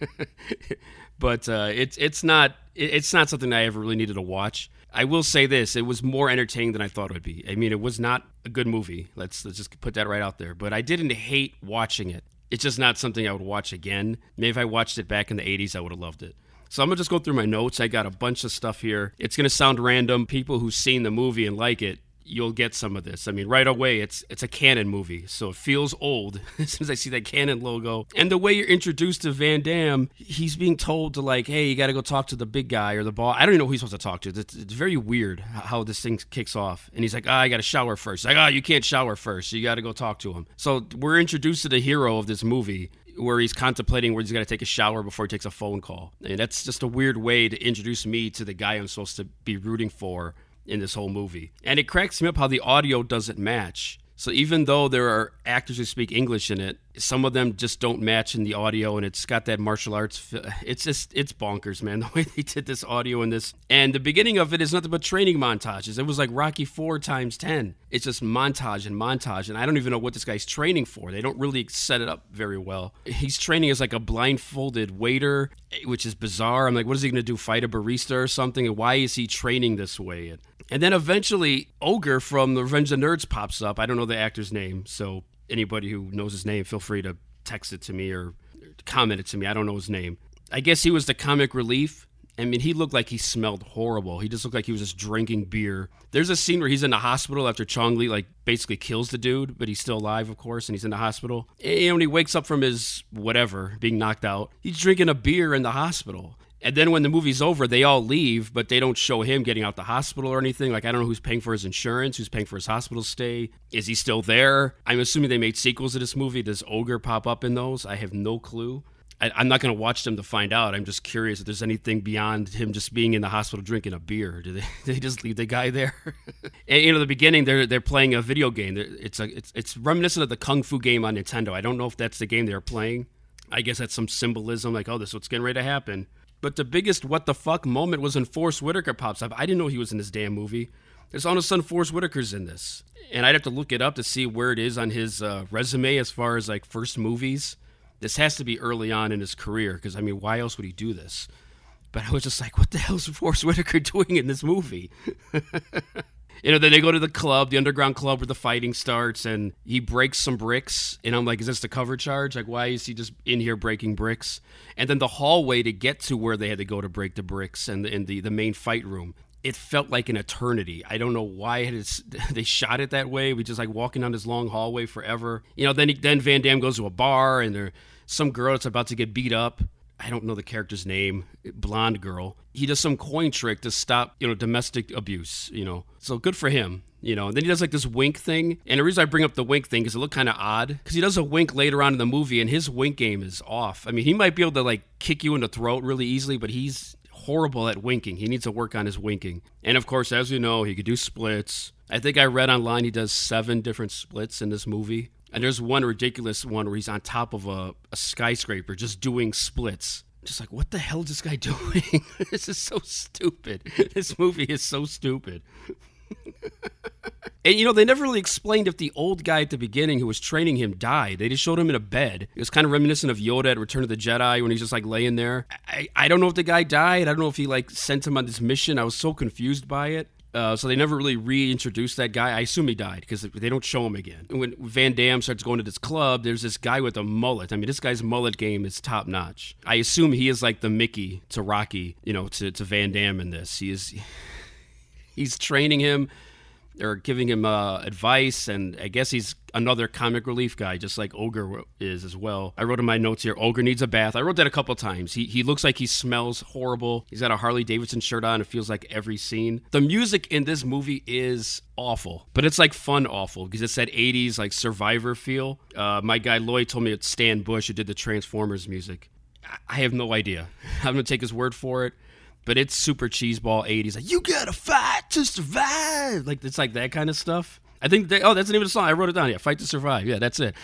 But uh, it's it's not it's not something I ever really needed to watch. I will say this: it was more entertaining than I thought it would be. I mean, it was not a good movie. Let's let's just put that right out there. But I didn't hate watching it. It's just not something I would watch again. Maybe if I watched it back in the eighties, I would have loved it. So I'm going to just go through my notes. I got a bunch of stuff here. It's going to sound random. People who've seen the movie and like it, you'll get some of this. I mean, right away, it's it's a Canon movie, so it feels old as soon as I see that Canon logo. And the way you're introduced to Van Damme, he's being told to like, hey, you got to go talk to the big guy or the boss. I don't even know who he's supposed to talk to. It's, it's very weird how this thing kicks off. And he's like, ah, oh, I got to shower first. Like, ah, oh, you can't shower first. So you got to go talk to him. So we're introduced to the hero of this movie, where he's contemplating where he's got to take a shower before he takes a phone call. And that's just a weird way to introduce me to the guy I'm supposed to be rooting for in this whole movie. And it cracks me up how the audio doesn't match. So even though there are actors who speak English in it, some of them just don't match in the audio, and it's got that martial arts. It's just, it's bonkers, man, the way they did this audio in this. And the beginning of it is nothing but training montages. It was like Rocky four times ten. It's just montage and montage, and I don't even know what this guy's training for. They don't really set it up very well. He's training as like a blindfolded waiter, which is bizarre. I'm like, what is he going to do, fight a barista or something? And why is he training this way? And then eventually, Ogre from the Revenge of the Nerds pops up. I don't know the actor's name, so anybody who knows his name, feel free to text it to me or comment it to me. I don't know his name. I guess he was the comic relief. I mean, he looked like he smelled horrible. He just looked like he was just drinking beer. There's a scene where he's in the hospital after Chong Li, like, basically kills the dude, but he's still alive, of course, and he's in the hospital. And when he wakes up from his whatever, being knocked out, he's drinking a beer in the hospital. And then when the movie's over, they all leave, but they don't show him getting out the hospital or anything. Like, I don't know who's paying for his insurance, who's paying for his hospital stay. Is he still there? I'm assuming they made sequels to this movie. Does Ogre pop up in those? I have no clue. I, I'm not going to watch them to find out. I'm just curious if there's anything beyond him just being in the hospital drinking a beer. Do they, do they just leave the guy there? And, you know, the beginning, they're they're playing a video game. It's, a, it's, it's reminiscent of the Kung Fu game on Nintendo. I don't know if that's the game they're playing. I guess that's some symbolism, like, oh, this is what's getting ready to happen. But the biggest what the fuck moment was when Forrest Whitaker pops up. I didn't know he was in this damn movie. There's all of a sudden Forrest Whitaker's in this. And I'd have to look it up to see where it is on his uh, resume as far as like first movies. This has to be early on in his career because, I mean, why else would he do this? But I was just like, what the hell is Forrest Whitaker doing in this movie? You know, then they go to the club, the underground club where the fighting starts, and he breaks some bricks. And I'm like, is this the cover charge? Like, why is he just in here breaking bricks? And then the hallway to get to where they had to go to break the bricks and the, and the, the main fight room. it felt like an eternity. I don't know why it is, they shot it that way. We just like walking down this long hallway forever. You know, then he, then Van Damme goes to a bar and there's some girl that's about to get beat up. I don't know the character's name, blonde girl. He does some coin trick to stop, you know, domestic abuse, you know. So good for him, you know. And then he does like this wink thing. And the reason I bring up the wink thing is it looked kind of odd. Because he does a wink later on in the movie and his wink game is off. I mean, he might be able to like kick you in the throat really easily, but he's horrible at winking. He needs to work on his winking. And of course, as you know, he could do splits. I think I read online he does seven different splits in this movie. And there's one ridiculous one where he's on top of a, a skyscraper just doing splits. Just like, what the hell is this guy doing? This is so stupid. This movie is so stupid. And, you know, they never really explained if the old guy at the beginning who was training him died. They just showed him in a bed. It was kind of reminiscent of Yoda at Return of the Jedi when he's just, like, laying there. I, I don't know if the guy died. I don't know if he, like, sent him on this mission. I was so confused by it. Uh, so they never really reintroduced that guy. I assume he died because they don't show him again. When Van Damme starts going to this club, there's this guy with a mullet. I mean, this guy's mullet game is top notch. I assume he is like the Mickey to Rocky, you know, to, to Van Damme in this. He is, he's training him or giving him uh, advice, and I guess he's another comic relief guy, just like Ogre is as well. I wrote in my notes here, Ogre needs a bath. I wrote that a couple times. He he looks like he smells horrible. He's got a Harley Davidson shirt on. It feels like every scene. The music in this movie is awful, but it's like fun awful because it's that eighties like Survivor feel. Uh, my guy Lloyd told me it's Stan Bush who did the Transformers music. I have no idea. I'm going to take his word for it. But it's super cheeseball eighties. Like, you gotta fight to survive. Like, it's like that kind of stuff. I think, they, oh, that's the name of the song. I wrote it down. Yeah, Fight to Survive. Yeah, that's it.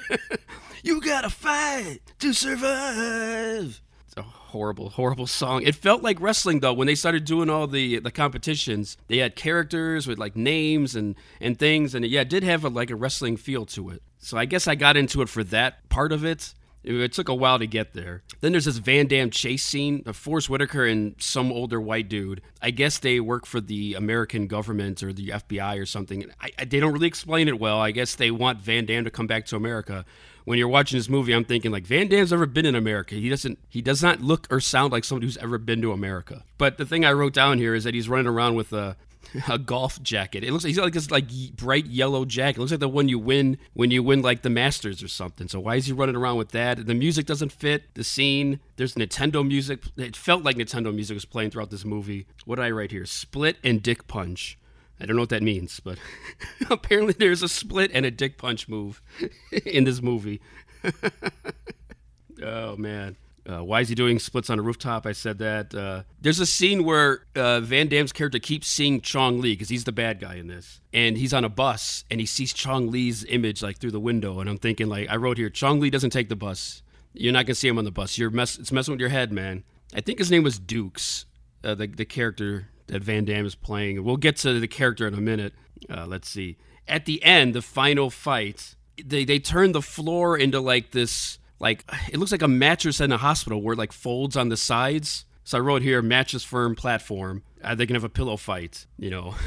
You gotta fight to survive. It's a horrible, horrible song. It felt like wrestling, though. When they started doing all the the competitions, they had characters with, like, names and, and things. And, yeah, it did have, a, like, a wrestling feel to it. So I guess I got into it for that part of it. It took a while to get there. Then there's this Van Damme chase scene of Forrest Whitaker and some older white dude. I guess they work for the American government or the F B I or something. I, I, they don't really explain it well. I guess they want Van Damme to come back to America. When you're watching this movie, I'm thinking, like, Van Damme's ever been in America. He doesn't. He does not look or sound like somebody who's ever been to America. But the thing I wrote down here is that he's running around with a... a golf jacket. It looks like he's got like this like bright yellow jacket. It looks like the one you win when you win like the Masters or something. So why is he running around with that? The music doesn't fit the scene. There's Nintendo music. It felt like Nintendo music was playing throughout this movie. What did I write here? Split and dick punch. I don't know what that means, but apparently there's a split and a dick punch move in this movie. Oh, man. Uh, why is he doing splits on a rooftop? I said that. Uh, there's a scene where uh, Van Damme's character keeps seeing Chong Li because he's the bad guy in this. And he's on a bus and he sees Chong Li's image like through the window. And I'm thinking, like, I wrote here, Chong Li doesn't take the bus. You're not going to see him on the bus. You're mess- It's messing with your head, man. I think his name was Dukes, uh, the, the character that Van Damme is playing. We'll get to the character in a minute. Uh, let's see. At the end, the final fight, they, they turn the floor into like this... Like, it looks like a mattress in a hospital where it, like, folds on the sides. So I wrote here, mattress firm platform. Uh, they can have a pillow fight, you know.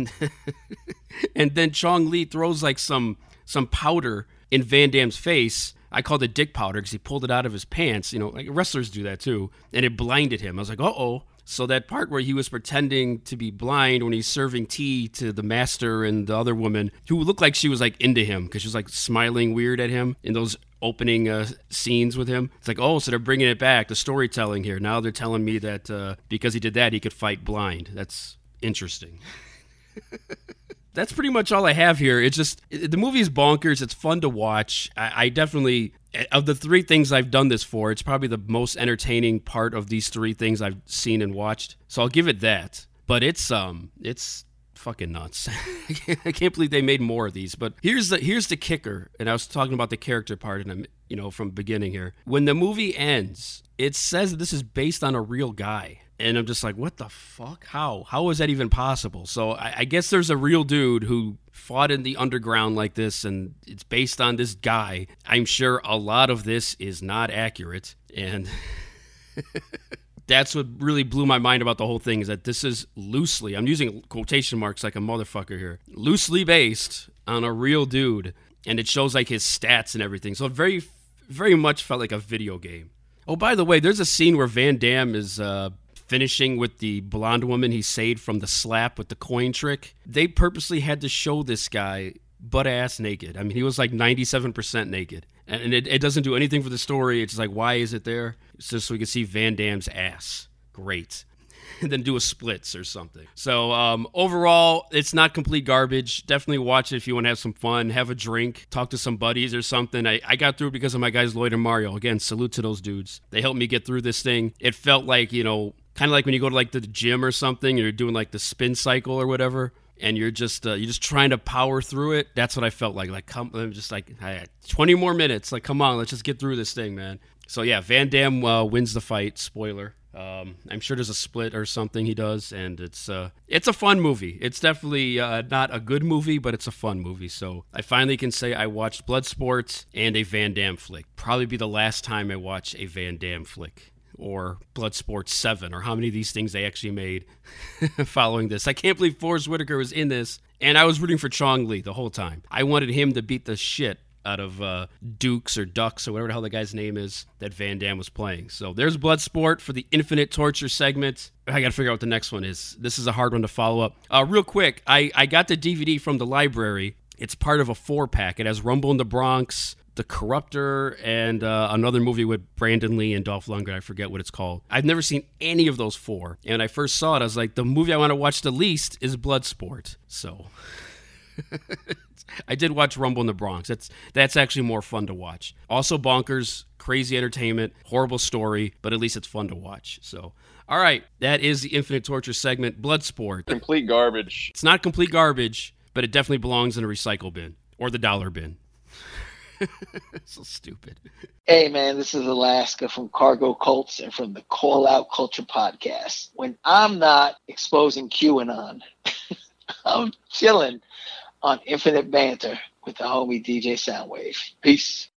And then Chong Li throws, like, some some powder in Van Damme's face. I called it dick powder because he pulled it out of his pants. You know, like, wrestlers do that, too. And it blinded him. I was like, uh-oh. So that part where he was pretending to be blind when he's serving tea to the master and the other woman, who looked like she was, like, into him because she was, like, smiling weird at him in those opening uh, scenes with him. It's like, oh, so they're bringing it back, the storytelling here. Now they're telling me that uh, because he did that, he could fight blind. That's interesting. That's pretty much all I have here. It's just, the movie's bonkers. It's fun to watch. I, I definitely, of the three things I've done this for, it's probably the most entertaining part of these three things I've seen and watched. So I'll give it that. But it's, um, it's fucking nuts. I can't believe they made more of these. But here's the here's the kicker. And I was talking about the character part, and I'm, you know, from the beginning here. When the movie ends, it says this is based on a real guy. And I'm just like, what the fuck? How? How is that even possible? So I, I guess there's a real dude who fought in the underground like this, and it's based on this guy. I'm sure a lot of this is not accurate. And that's what really blew my mind about the whole thing, is that this is loosely, I'm using quotation marks like a motherfucker here, loosely based on a real dude. And it shows like his stats and everything. So it very, very much felt like a video game. Oh, by the way, there's a scene where Van Damme is... Uh, finishing with the blonde woman he saved from the slap with the coin trick. They purposely had to show this guy butt-ass naked. I mean, he was like ninety-seven percent naked. And it, it doesn't do anything for the story. It's like, why is it there? It's just so we can see Van Damme's ass. Great. And then do a splits or something. So um, overall, it's not complete garbage. Definitely watch it if you want to have some fun, have a drink, talk to some buddies or something. I, I got through because of my guys Lloyd and Mario. Again, salute to those dudes. They helped me get through this thing. It felt like, you know, kind of like when you go to like the gym or something, and you're doing like the spin cycle or whatever, and you're just uh, you're just trying to power through it. That's what I felt like. Like, come, I'm just like, I had twenty more minutes. Like, come on, let's just get through this thing, man. So yeah, Van Damme uh, wins the fight. Spoiler. Um, I'm sure there's a split or something he does, and it's uh, it's a fun movie. It's definitely uh, not a good movie, but it's a fun movie. So I finally can say I watched Bloodsport and a Van Damme flick. Probably be the last time I watch a Van Damme flick. Or Bloodsport seven, or how many of these things they actually made following this. I can't believe Forrest Whitaker was in this, and I was rooting for Chong Li the whole time. I wanted him to beat the shit out of uh, Dukes or Ducks or whatever the hell the guy's name is that Van Damme was playing. So there's Bloodsport for the Infinite Torture segment. I got to figure out what the next one is. This is a hard one to follow up. Uh, real quick, I, I got the D V D from the library. It's part of a four-pack. It has Rumble in the Bronx, The Corruptor, and uh, another movie with Brandon Lee and Dolph Lundgren. I forget what it's called. I've never seen any of those four. And when I first saw it, I was like, the movie I want to watch the least is Bloodsport. So I did watch Rumble in the Bronx. That's that's actually more fun to watch. Also bonkers, crazy entertainment, horrible story, but at least it's fun to watch. So, all right, that is the Infinite Torture segment, Bloodsport. Complete garbage. It's not complete garbage, but it definitely belongs in a recycle bin or the dollar bin. So stupid. Hey man, this is Alaska from Cargo Cults and from the Call Out Culture podcast. When I'm not exposing QAnon, I'm chilling on Infinite Banter with the homie D J Soundwave. Peace.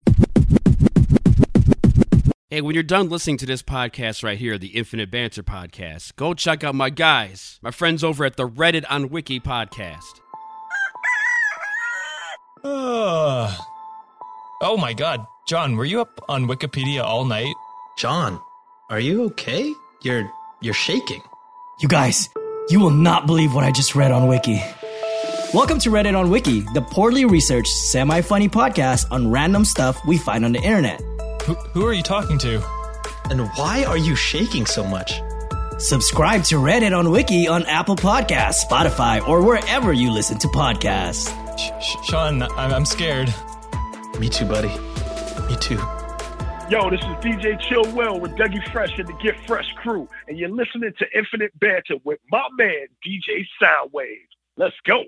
Hey, when you're done listening to this podcast right here, the Infinite Banter podcast, go check out my guys, my friends over at the Reddit on Wiki podcast. Uh, oh my god. John, were you up on Wikipedia all night? John, are you okay? You're you're shaking. You guys, you will not believe what I just read on Wiki. Welcome to Reddit on Wiki, the poorly researched, semi-funny podcast on random stuff we find on the internet. Who, who are you talking to? And why are you shaking so much? Subscribe to Reddit on Wiki on Apple Podcasts, Spotify, or wherever you listen to podcasts. Sh- Sean, I'm, I'm scared. Me too, buddy. Me too. Yo, this is D J Chill Will with Dougie Fresh and the Get Fresh crew, and you're listening to Infinite Banter with my man, D J Soundwave. Let's go.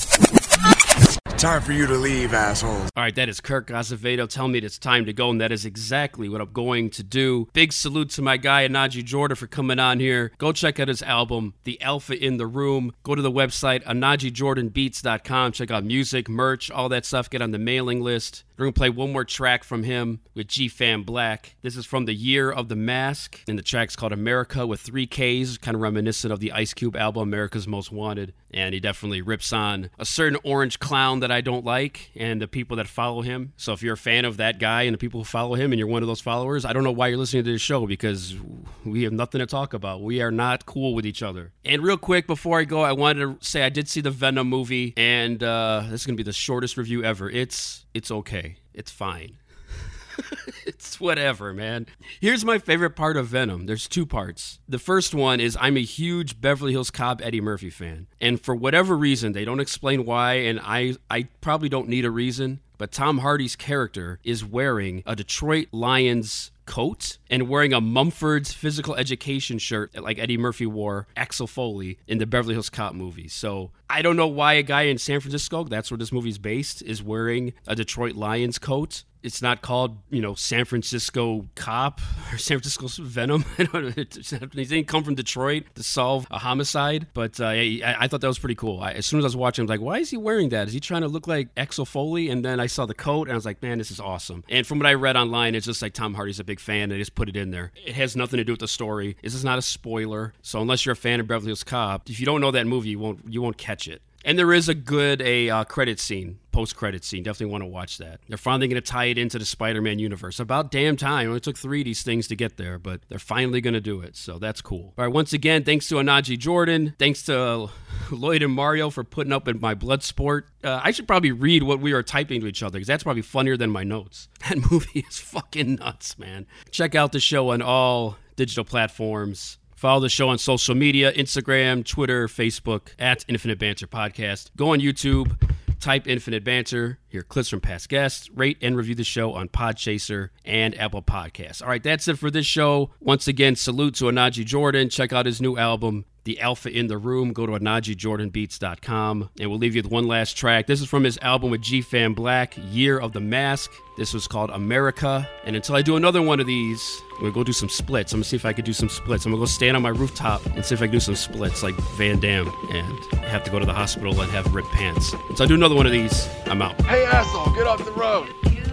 Time for you to leave, assholes. All right, that is Kirk Azevedo telling me it's time to go, and that is exactly what I'm going to do. Big salute to my guy, Anaji Jordan, for coming on here. Go check out his album, The Alpha in the Room. Go to the website, anaji jordan beats dot com. Check out music, merch, all that stuff. Get on the mailing list. We're going to play one more track from him with G-Fam Black. This is from the Year of the Mask, and the track's called America with three Ks, kind of reminiscent of the Ice Cube album, America's Most Wanted. And he definitely rips on a certain orange clown that I don't like and the people that follow him. So if you're a fan of that guy and the people who follow him and you're one of those followers, I don't know why you're listening to this show, because we have nothing to talk about. We are not cool with each other. And real quick, before I go, I wanted to say I did see the Venom movie, and uh, this is going to be the shortest review ever. It's it's okay. It's fine. It's whatever, man. Here's my favorite part of Venom. There's two parts. The first one is I'm a huge Beverly Hills Cop Eddie Murphy fan. And for whatever reason, they don't explain why, and I, I probably don't need a reason, but Tom Hardy's character is wearing a Detroit Lions coat and wearing a Mumford's physical education shirt like Eddie Murphy wore, Axel Foley, in the Beverly Hills Cop movie. So I don't know why a guy in San Francisco, that's where this movie's based, is wearing a Detroit Lions coat. It's not called, you know, San Francisco Cop or San Francisco Venom. He didn't come from Detroit to solve a homicide, but uh, I, I thought that was pretty cool. I, as soon as I was watching, I was like, why is he wearing that? Is he trying to look like Axel Foley? And then I saw the coat, and I was like, man, this is awesome. And from what I read online, it's just like Tom Hardy's a big fan, and they just put it in there. It has nothing to do with the story. This is not a spoiler, so unless you're a fan of Beverly Hills Cop, if you don't know that movie, you won't you won't catch it. And there is a good a uh, credit scene post-credit scene. Definitely want to watch that. They're finally going to tie it into the Spider-Man universe. About damn time. It only took three of these things to get there, but they're finally going to do it, so that's cool. All right, once again, thanks to Anaji Jordan. Thanks to Lloyd and Mario for putting up in my blood sport. Uh, I should probably read what we are typing to each other, because that's probably funnier than my notes. That movie is fucking nuts, man. Check out the show on all digital platforms. Follow the show on social media, Instagram, Twitter, Facebook, at Infinite Banter Podcast. Go on YouTube, type Infinite Banter, hear clips from past guests, rate and review the show on Podchaser and Apple Podcasts. All right, that's it for this show. Once again, salute to Anaji Jordan. Check out his new album, The Alpha in the Room. Go to anaji jordan beats dot com. And we'll leave you with one last track. This is from his album with G-Fam Black, Year of the Mask. This was called America. And until I do another one of these, I'm going to go do some splits. I'm going to see if I can do some splits. I'm going to go stand on my rooftop and see if I can do some splits like Van Damme and have to go to the hospital and have ripped pants. Until I do another one of these, I'm out. Hey, asshole, get off the road.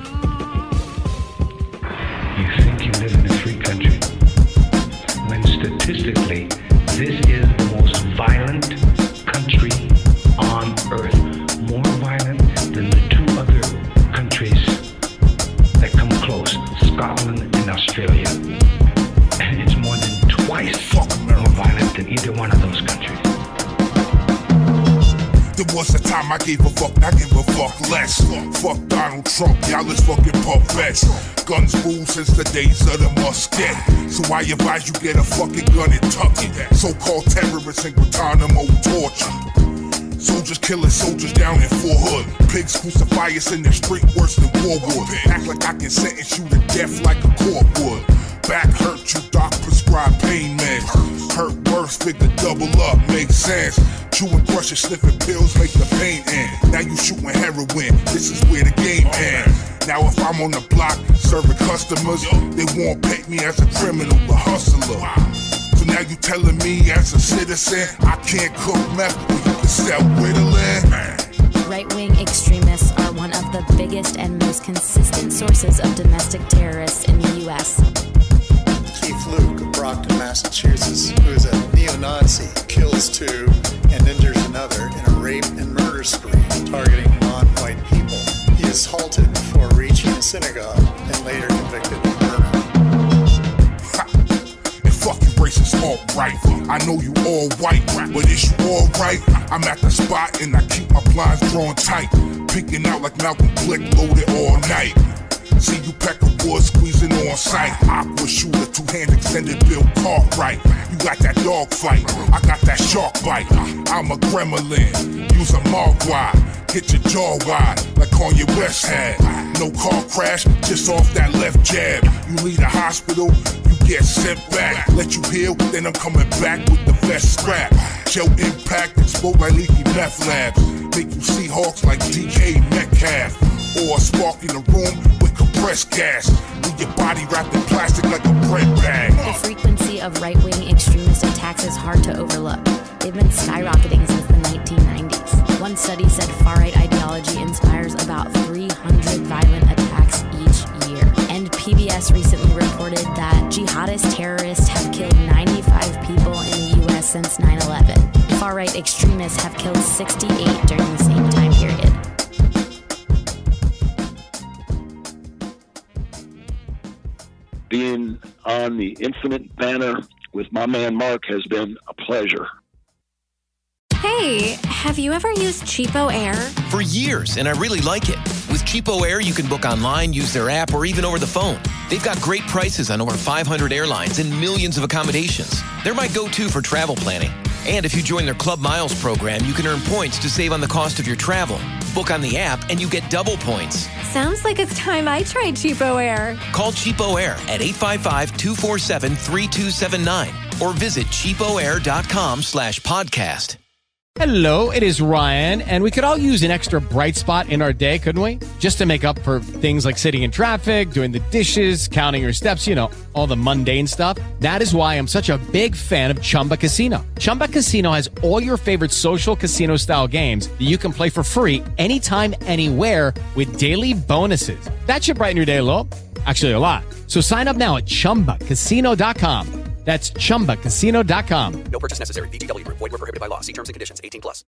You think you live in a free country, when statistically, this is the most violent country on earth. More violent than the two other countries that come close, Scotland and Australia. And it's more than twice more violent than either one of those countries. There was a time I gave a fuck, I give a fuck less. Fuck Donald Trump, y'all is fucking puppets. Guns rule since the days of the musket. So I advise you get a fucking gun and tuck it. So-called terrorists in Guantanamo torture. Soldiers killing soldiers down in Fort Hood. Pigs crucify us in the street worse than war would. Act like I can sentence you to death like a court would. Back hurt you, doc prescribe pain meds. Hurt worse, figure double up, makes sense. Chewing, crushing, sniffing pills make the pain end. Now you shooting heroin, this is where the game ends. Now if I'm on the block serving customers, they won't pay me as a criminal, a hustler. So now you telling me as a citizen I can't cook meth, but you can sell Ritalin? Right-wing extremists are one of the biggest and most consistent sources of domestic terrorists in the U S Keith Luke of Brockton, Massachusetts, who is a neo-Nazi, kills two and injures another in a rape and murder spree targeting non-white people. He is halted before reaching a synagogue and later convicted of murder. Fuck you racist alt-right. I know you all white, but is you all right? I'm at the spot and I keep my blinds drawn tight, peeking out like Malcolm Blick loaded all night. See you pack of wood squeezing on sight. Aqua shooter, two-hand extended Bill Cartwright. You got that dog fight, I got that shark bite. I'm a gremlin, use a mogwai. Hit your jaw wide like Kanye West had. No car crash, just off that left jab. You leave the hospital, you get sent back. Let you heal, then I'm coming back with the vest strap. Gel impact, explode like leaky meth labs. Make you see hawks like D K Metcalf. Or a spark in the room with compressed gas. Leave your body wrapped in plastic like a bread bag. The frequency of right-wing extremist attacks is hard to overlook. They've been skyrocketing since the nineteen nineties. One study said far-right ideology inspires about three hundred violent attacks each year. And P B S recently reported that jihadist terrorists have killed ninety-five people in the U S since nine eleven. Far-right extremists have killed sixty-eight during the same time period. Being on the Infinite Banner with my man Mark has been a pleasure. Hey, have you ever used Cheapo Air? For years, and I really like it. With Cheapo Air, you can book online, use their app, or even over the phone. They've got great prices on over five hundred airlines and millions of accommodations. They're my go-to for travel planning. And if you join their Club Miles program, you can earn points to save on the cost of your travel. Book on the app, and you get double points. Sounds like it's time I tried Cheapo Air. Call Cheapo Air at eight five five, two four seven, three two seven nine or visit cheapoair.com slash podcast. Hello, it is Ryan, and we could all use an extra bright spot in our day, couldn't we? Just to make up for things like sitting in traffic, doing the dishes, counting your steps, you know, all the mundane stuff. That is why I'm such a big fan of Chumba Casino. Chumba Casino has all your favorite social casino-style games that you can play for free anytime, anywhere with daily bonuses. That should brighten your day a little. Actually, a lot. So sign up now at chumba casino dot com. That's chumba casino dot com. No purchase necessary. V G W Group. Void where prohibited by law. See terms and conditions. eighteen plus.